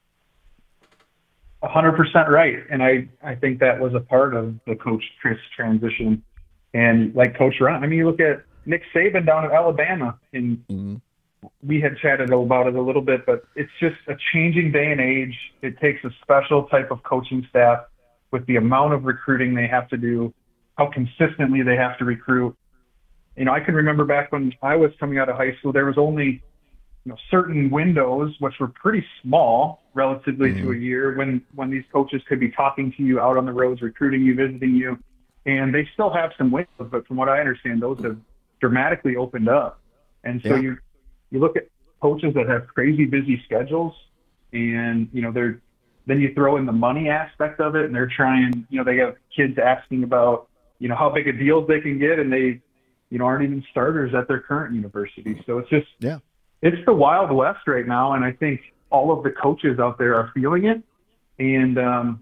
one hundred percent right. And I, I think that was a part of the Coach Chryst transition. And like Coach Ryan, I mean, you look at Nick Saban down at Alabama, and mm-hmm. we had chatted about it a little bit, but it's just a changing day and age. It takes a special type of coaching staff with the amount of recruiting they have to do, how consistently they have to recruit. You know, I can remember back when I was coming out of high school, there was only, you know, certain windows, which were pretty small relatively mm-hmm. to a year, when, when these coaches could be talking to you out on the roads, recruiting you, visiting you. And they still have some windows, but from what I understand, those have dramatically opened up. And so yeah. you, you look at coaches that have crazy busy schedules, and, you know, they're, then you throw in the money aspect of it, and they're trying, you know, they have kids asking about, you know, how big a deals they can get, and they, you know, aren't even starters at their current university. So it's just, yeah, it's the Wild West right now. And I think all of the coaches out there are feeling it. And, um,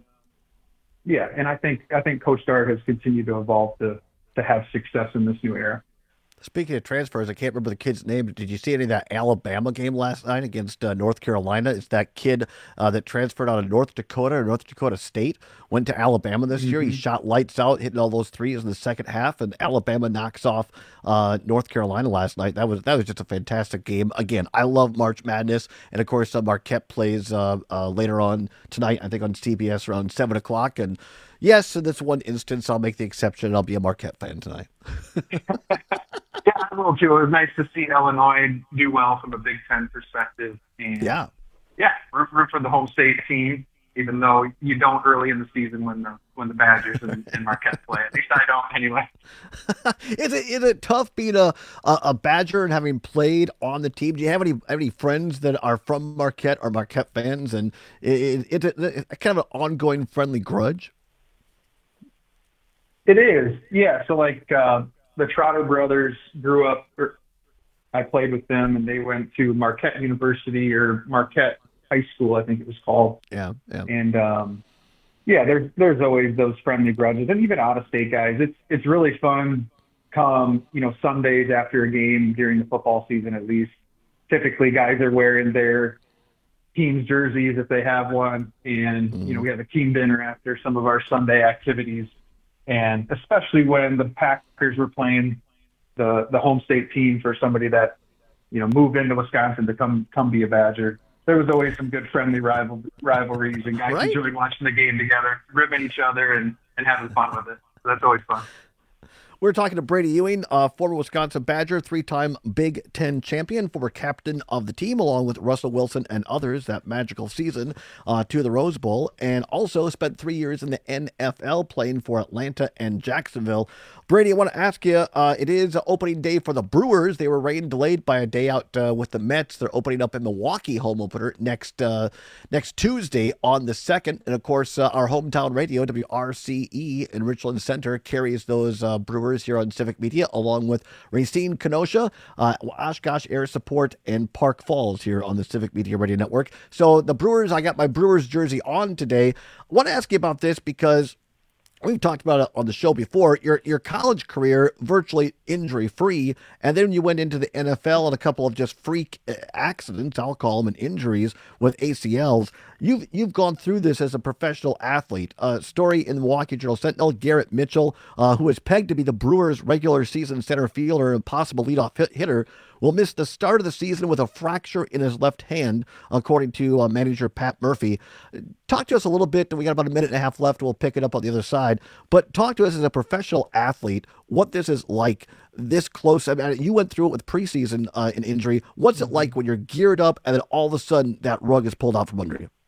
yeah, and I think, I think Coach Gard has continued to evolve to, to have success in this new era. Speaking of transfers, I can't remember the kid's name. Did you see any of that Alabama game last night against uh, North Carolina? It's that kid uh, that transferred out of North Dakota or North Dakota State, went to Alabama this mm-hmm. year. He shot lights out, hitting all those threes in the second half, and Alabama knocks off uh, North Carolina last night. That was that was just a fantastic game. Again, I love March Madness, and of course, uh, Marquette plays uh, uh, later on tonight, I think on C B S around seven o'clock, and yes, in this one instance, I'll make the exception. I'll be a Marquette fan tonight. Yeah, I will too. It was nice to see Illinois do well from a Big Ten perspective. And yeah. Yeah, root, root for the home state team, even though you don't early in the season when the when the Badgers and, and Marquette play. At least I don't anyway. is it is it tough being a, a, a Badger and having played on the team? Do you have any any friends that are from Marquette or Marquette fans? And is it, it, it kind of an ongoing friendly grudge? It is, yeah. So like uh, the Trotter brothers grew up, or I played with them, and they went to Marquette University or Marquette High School, I think it was called. Yeah, yeah. And um, yeah, there's there's always those friendly grudges, and even out of state guys. It's it's really fun. Come you know Sundays after a game during the football season, at least. Typically, guys are wearing their team's jerseys if they have one, and mm-hmm. you know we have a team dinner after some of our Sunday activities. And especially when the Packers were playing the the home state team for somebody that, you know, moved into Wisconsin to come come be a Badger, there was always some good friendly rival rivalries, and guys right. enjoyed watching the game together, ribbing each other, and, and having fun with it. So that's always fun. We're talking to Brady Ewing, uh, former Wisconsin Badger, three-time Big Ten champion, former captain of the team, along with Russell Wilson and others that magical season uh, to the Rose Bowl, and also spent three years in the N F L playing for Atlanta and Jacksonville. Brady, I want to ask you, uh, it is opening day for the Brewers. They were rain delayed by a day out uh, with the Mets. They're opening up in Milwaukee home opener next uh, next Tuesday on the second. And, of course, uh, our hometown radio, W R C E in Richland Center, carries those uh, Brewers here on Civic Media, along with Racine Kenosha, uh, Oshkosh Air Support, and Park Falls here on the Civic Media Radio Network. So the Brewers, I got my Brewers jersey on today. I want to ask you about this because we've talked about it on the show before. Your your college career virtually injury free, and then you went into the N F L and a couple of just freak accidents, I'll call them, and injuries with A C Ls. You've you've gone through this as a professional athlete. A uh, story in the Milwaukee Journal Sentinel: Garrett Mitchell, uh, who is pegged to be the Brewers' regular season center fielder and possible leadoff hit- hitter, will miss the start of the season with a fracture in his left hand, according to uh, manager Pat Murphy. Talk to us a little bit. We got about a minute and a half left. We'll pick it up on the other side. But talk to us as a professional athlete, what this is like this close. I mean, you went through it with preseason uh, an injury. What's it like when you're geared up and then all of a sudden that rug is pulled out from under you?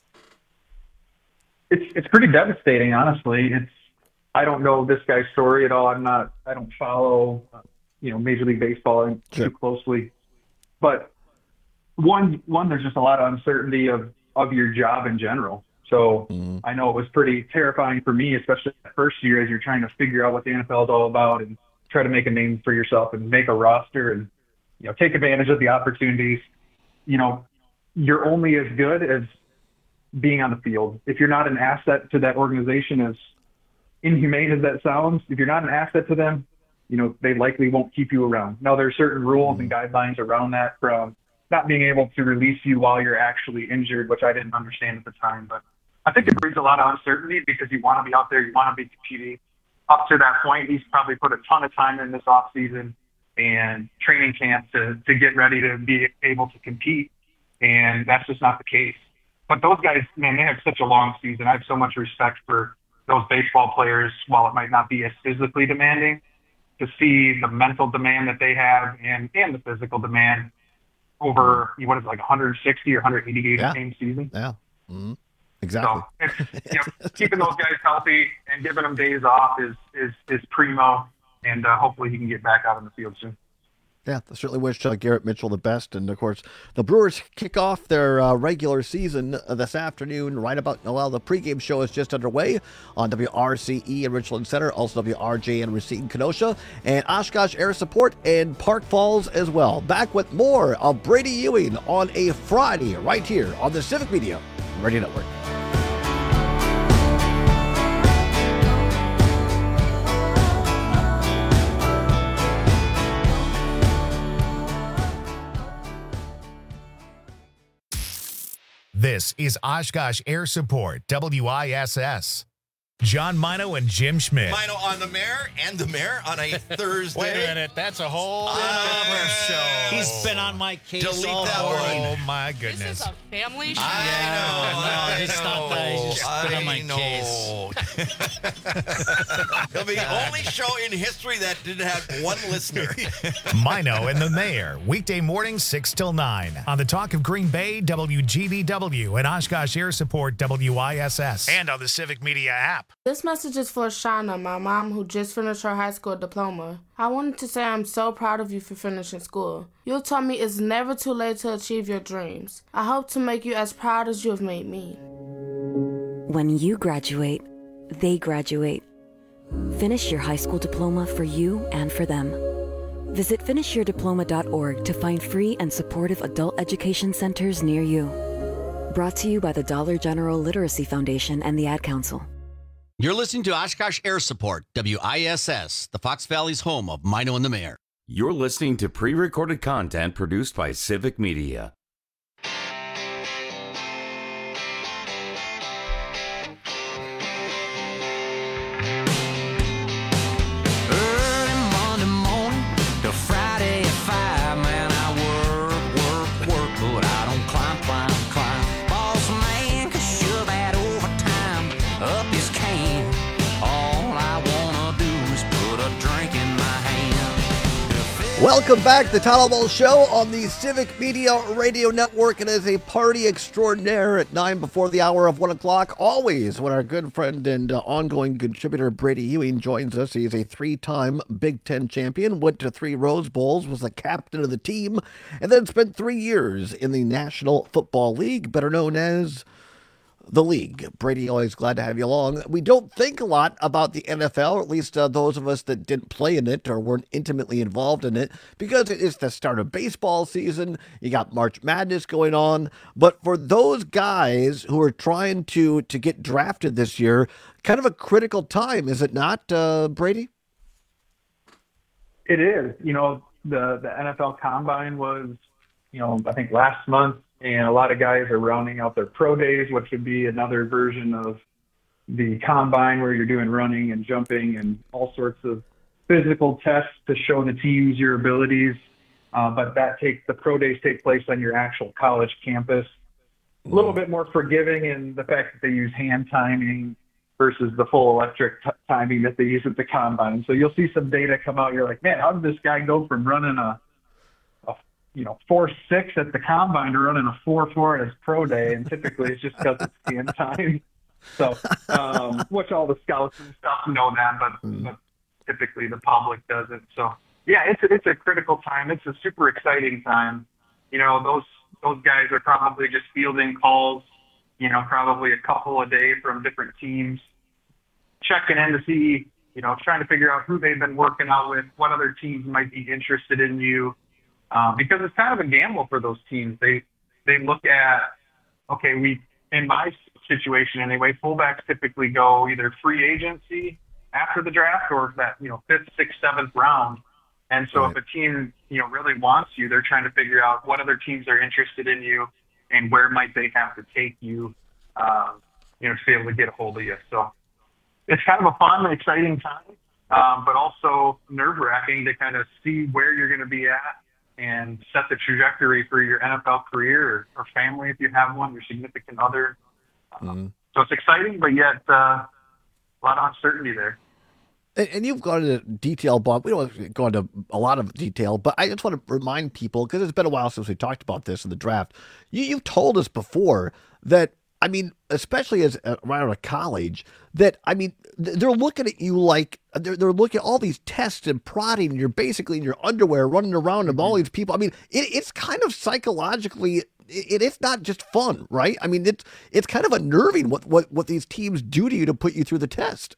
It's it's pretty devastating, honestly. It's I don't know this guy's story at all. I'm not. I don't follow, uh, you know, Major League Baseball sure. too closely. But one one there's just a lot of uncertainty of of your job in general. So mm-hmm. I know it was pretty terrifying for me, especially the first year as you're trying to figure out what the N F L is all about and try to make a name for yourself and make a roster and, you know, take advantage of the opportunities. You know, you're only as good as being on the field. If you're not an asset to that organization, as inhumane as that sounds, if you're not an asset to them, you know, they likely won't keep you around. Now, there are certain rules mm-hmm. and guidelines around that, from not being able to release you while you're actually injured, which I didn't understand at the time. But I think it brings a lot of uncertainty because you want to be out there, you want to be competing. Up to that point, he's probably put a ton of time in this off season and training camp to, to get ready to be able to compete. And that's just not the case. But those guys, man, they have such a long season. I have so much respect for those baseball players, while it might not be as physically demanding, to see the mental demand that they have and, and the physical demand over, what is it, like one hundred sixty or one hundred eighty game, yeah. game season. Yeah, mm-hmm. exactly. So it's, you know, keeping those guys healthy and giving them days off is is, is primo, and uh, hopefully he can get back out on the field soon. Yeah, I certainly wish uh, Garrett Mitchell the best. And, of course, the Brewers kick off their uh, regular season uh, this afternoon, right about, well, the pregame show is just underway on W R C E in Richland Center, also W R J in Racine, Kenosha, and Oshkosh Air Support and Park Falls as well. Back with more of Brady Ewing on a Friday right here on the Civic Media Radio Network. This is Oshkosh Air Support, W I S S. John Mino and Jim Schmidt. Mino on the mayor and the mayor on a Thursday. Wait a minute, that's a whole other show. He's been on my case Delete all that morning. Oh my goodness. This is a family show. I know. No, I it's know. not that. He's just been on my I know. It'll be the only show in history that didn't have one listener. Mino and the Mayor, weekday mornings six till nine on the Talk of Green Bay, W G B W, and Oshkosh Air Support, W I S S, and on the Civic Media app. This message is for Shauna, my mom, who just finished her high school diploma. I wanted to say I'm so proud of you for finishing school. You taught me it's never too late to achieve your dreams. I hope to make you as proud as you have made me. When you graduate, they graduate. Finish your high school diploma for you and for them. Visit finish your diploma dot org to find free and supportive adult education centers near you. Brought to you by the Dollar General Literacy Foundation and the Ad Council. You're listening to Oshkosh Air Support, W I S S, the Fox Valley's home of Mino and the Mayor. You're listening to pre-recorded content produced by Civic Media. Early Monday morning to Friday at five, man, I work, work, work, but I don't climb, climb, climb. Boss man can shove that overtime up his can. All I wanna do is put a drink in my hand. Welcome back to the Tyler Ball Show on the Civic Media Radio Network. It is a party extraordinaire at nine before the hour of one o'clock. Always when our good friend and uh, ongoing contributor Brady Ewing joins us. He's a three-time Big Ten champion, went to three Rose Bowls, was the captain of the team, and then spent three years in the National Football League, better known as the league. Brady, always glad to have you along. We don't think a lot about the N F L, or at least uh, those of us that didn't play in it or weren't intimately involved in it, because it is the start of baseball season. You got March Madness going on. But for those guys who are trying to, to get drafted this year, kind of a critical time, is it not, uh, Brady? It is. You know, the, the N F L Combine was, you know, I think last month, and a lot of guys are rounding out their pro days, which would be another version of the combine where you're doing running and jumping and all sorts of physical tests to show the teams your abilities. Uh, but that takes the pro days take place on your actual college campus. A little bit more forgiving in the fact that they use hand timing versus the full electric t- timing that they use at the combine. So you'll see some data come out. You're like, man, how did this guy go from running a you know, four six at the combine to running a four four at his pro day, and typically it's just because it's hand time. So, um, which all the scouts and stuff know that, but, mm. but typically the public doesn't. So, yeah, it's a, it's a critical time. It's a super exciting time. You know, those those guys are probably just fielding calls. You know, probably a couple a day from different teams, checking in to see, you know, trying to figure out who they've been working out with, what other teams might be interested in you. Um, because it's kind of a gamble for those teams. They they look at, okay, we in my situation anyway, fullbacks typically go either free agency after the draft or that, you know, fifth, sixth, seventh round. And so right. if a team, you know, really wants you, they're trying to figure out what other teams are interested in you and where might they have to take you, um, you know, to be able to get a hold of you. So it's kind of a fun, exciting time, um, but also nerve-wracking to kind of see where you're going to be at and set the trajectory for your N F L career or, or family if you have one, your significant other. Mm-hmm. So it's exciting, but yet uh, a lot of uncertainty there. And, and you've gone into detail, Bob. We don't have to go into a lot of detail, but I just want to remind people, because it's been a while since we talked about this in the draft. You, you've told us before that, I mean, especially as uh, right out of college, that, I mean, they're looking at you like, they're, they're looking at all these tests and prodding, and you're basically in your underwear running around mm-hmm. with all these people. I mean, it, it's kind of psychologically, it, it's not just fun, right? I mean, it's it's kind of unnerving what, what, what these teams do to you to put you through the test.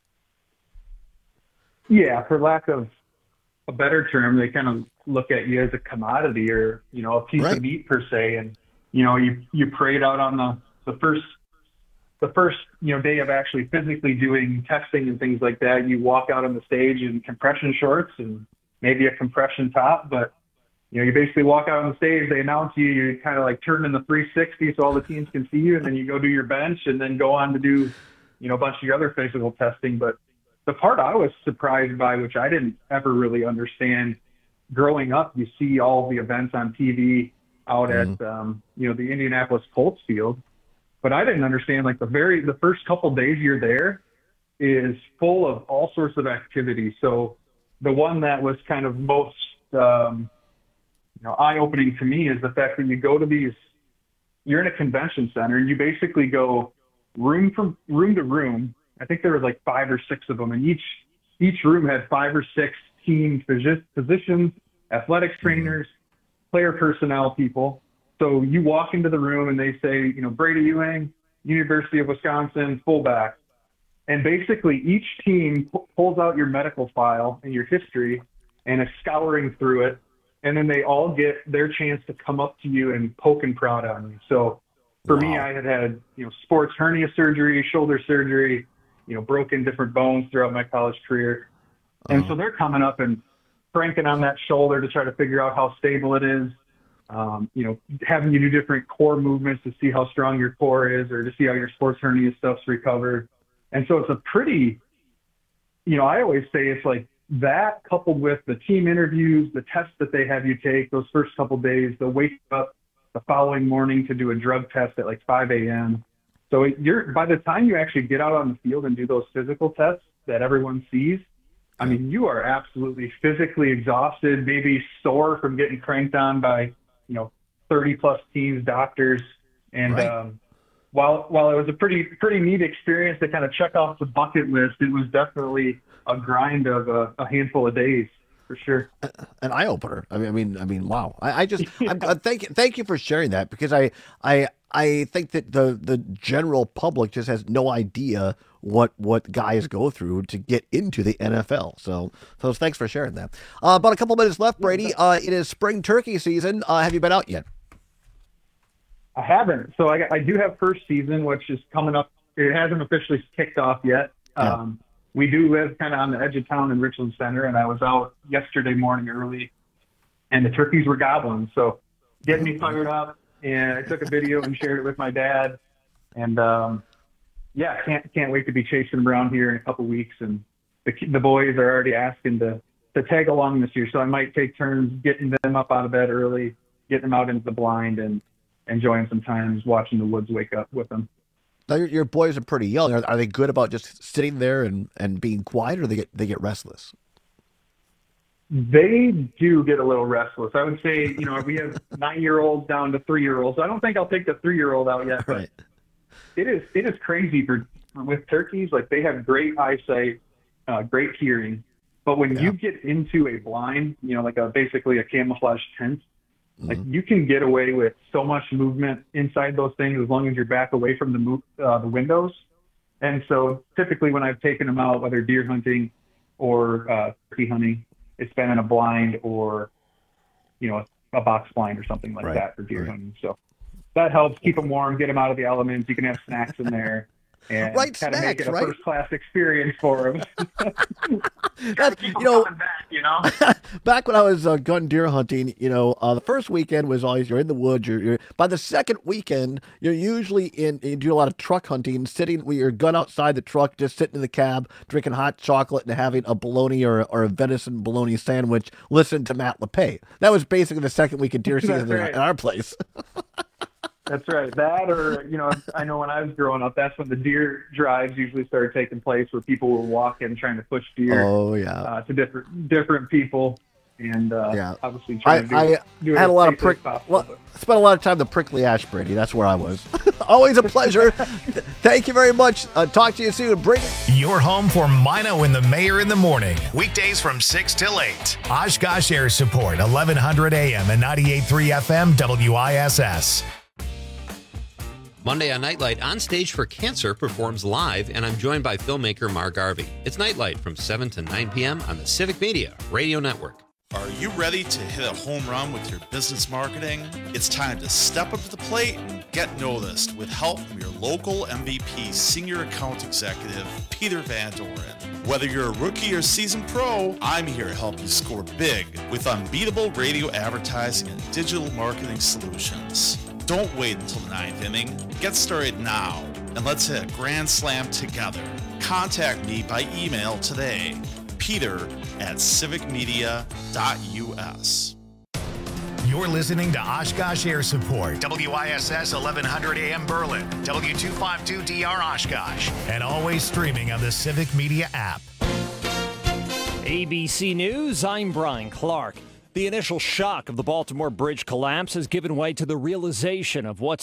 Yeah, for lack of a better term, they kind of look at you as a commodity or, you know, a piece right. of meat per se. And, you know, you, you parade out on the, the first the first, you know, day of actually physically doing testing and things like that. You walk out on the stage in compression shorts and maybe a compression top, but you know, you basically walk out on the stage, they announce you, you kind of like turn in the three sixty so all the teams can see you, and then you go do your bench and then go on to do, you know, a bunch of your other physical testing. But the part I was surprised by, which I didn't ever really understand growing up, you see all the events on T V out mm-hmm. at, um, you know, the Indianapolis Colts field. But I didn't understand, like the very, the first couple days you're there is full of all sorts of activities. So the one that was kind of most, um, you know, eye-opening to me is the fact that you go to these, you're in a convention center and you basically go room from room to room. I think there was like five or six of them, and each, each room had five or six team physi- physicians, athletics trainers, player personnel people. So you walk into the room and they say, you know, Brady Ewing, University of Wisconsin, fullback. And basically each team p- pulls out your medical file and your history and is scouring through it. And then they all get their chance to come up to you and poke and prod on you. So for wow. me, I had had, you know, sports hernia surgery, shoulder surgery, you know, broken different bones throughout my college career. And oh. so they're coming up and cranking on that shoulder to try to figure out how stable it is. Um, you know, having you do different core movements to see how strong your core is, or to see how your sports hernia stuff's recovered. And so it's a pretty, you know, I always say it's like that coupled with the team interviews, the tests that they have you take those first couple of days, the wake up the following morning to do a drug test at like five a.m. So you're, by the time you actually get out on the field and do those physical tests that everyone sees, I mean, you are absolutely physically exhausted, maybe sore from getting cranked on by, you know, thirty plus teams, doctors. And right. um, while, while it was a pretty, pretty neat experience to kind of check off the bucket list, it was definitely a grind of a, a handful of days for sure. An eye opener. I mean, I mean, I mean, wow. I, I just, I'm, uh, thank you. Thank you for sharing that, because I, I, I think that the, the general public just has no idea what, what guys go through to get into the N F L. So, so thanks for sharing that. Uh, about a couple minutes left, Brady. Uh, it is spring turkey season. Uh, have you been out yet? I haven't. So I, I do have first season, which is coming up. It hasn't officially kicked off yet. Yeah. Um, we do live kind of on the edge of town in Richland Center, and I was out yesterday morning early, and the turkeys were gobbling. So getting me fired up, and I took a video and shared it with my dad. And um, yeah, can't can't wait to be chasing them around here in a couple weeks. And the the boys are already asking to to tag along this year, so I might take turns getting them up out of bed early, getting them out into the blind, and enjoying some times watching the woods wake up with them. Now your, your boys are pretty young. Are, are they good about just sitting there and, and being quiet, or they get they get restless? They do get a little restless. I would say, you know, we have nine-year-olds down to three-year-olds. So I don't think I'll take the three-year-old out yet, but right. it is it is crazy for with turkeys. Like, they have great eyesight, uh, great hearing, but when yeah. you get into a blind, you know, like a basically a camouflage tent, like you can get away with so much movement inside those things as long as you're back away from the move, uh, the windows. And so typically when I've taken them out, whether deer hunting or uh, turkey hunting, it's been in a blind or, you know, a, a box blind or something like right. that for deer right. hunting. So that helps keep them warm, get them out of the elements. You can have snacks in there. And right, kind of snacks, make it a right? first-class experience for them. That's, you know, back, you know? back when I was uh, gun deer hunting, you know, uh, the first weekend was always you're in the woods. You're, you're by the second weekend, you're usually in. You do a lot of truck hunting, sitting with your gun outside the truck, just sitting in the cab, drinking hot chocolate and having a bologna or or a venison bologna sandwich. Listen to Matt LePay. That was basically the second week of deer season right. in our place. That's right. That, or, you know, I know when I was growing up, that's when the deer drives usually started taking place, where people were walking, trying to push deer oh, yeah. uh, to different different people. And uh, yeah. obviously trying I, to do, I do it had a lot of as prick. possible, Well, spent a lot of time the prickly ash, Brady. That's where I was. Always a pleasure. Thank you very much. Uh, talk to you soon. Bring it. Your home for Mino and the Mayor in the morning. Weekdays from six till eight. Oshkosh Air Support, eleven hundred A M and ninety-eight point three F M W I S S. Monday on Nightlight, On Stage for Cancer performs live, and I'm joined by filmmaker Mark Garvey. It's Nightlight from seven to nine p.m. on the Civic Media Radio Network. Are you ready to hit a home run with your business marketing? It's time to step up to the plate and get noticed with help from your local M V P Senior Account Executive, Peter Van Doren. Whether you're a rookie or seasoned pro, I'm here to help you score big with unbeatable radio advertising and digital marketing solutions. Don't wait until the ninth inning. Get started now, and let's hit a grand slam together. Contact me by email today, Peter at civic media dot U S. You're listening to Oshkosh Air Support, W I S S eleven hundred A M Berlin, W two fifty-two D R Oshkosh, and always streaming on the Civic Media app. A B C News, I'm Brian Clark. The initial shock of the Baltimore Bridge collapse has given way to the realization of what's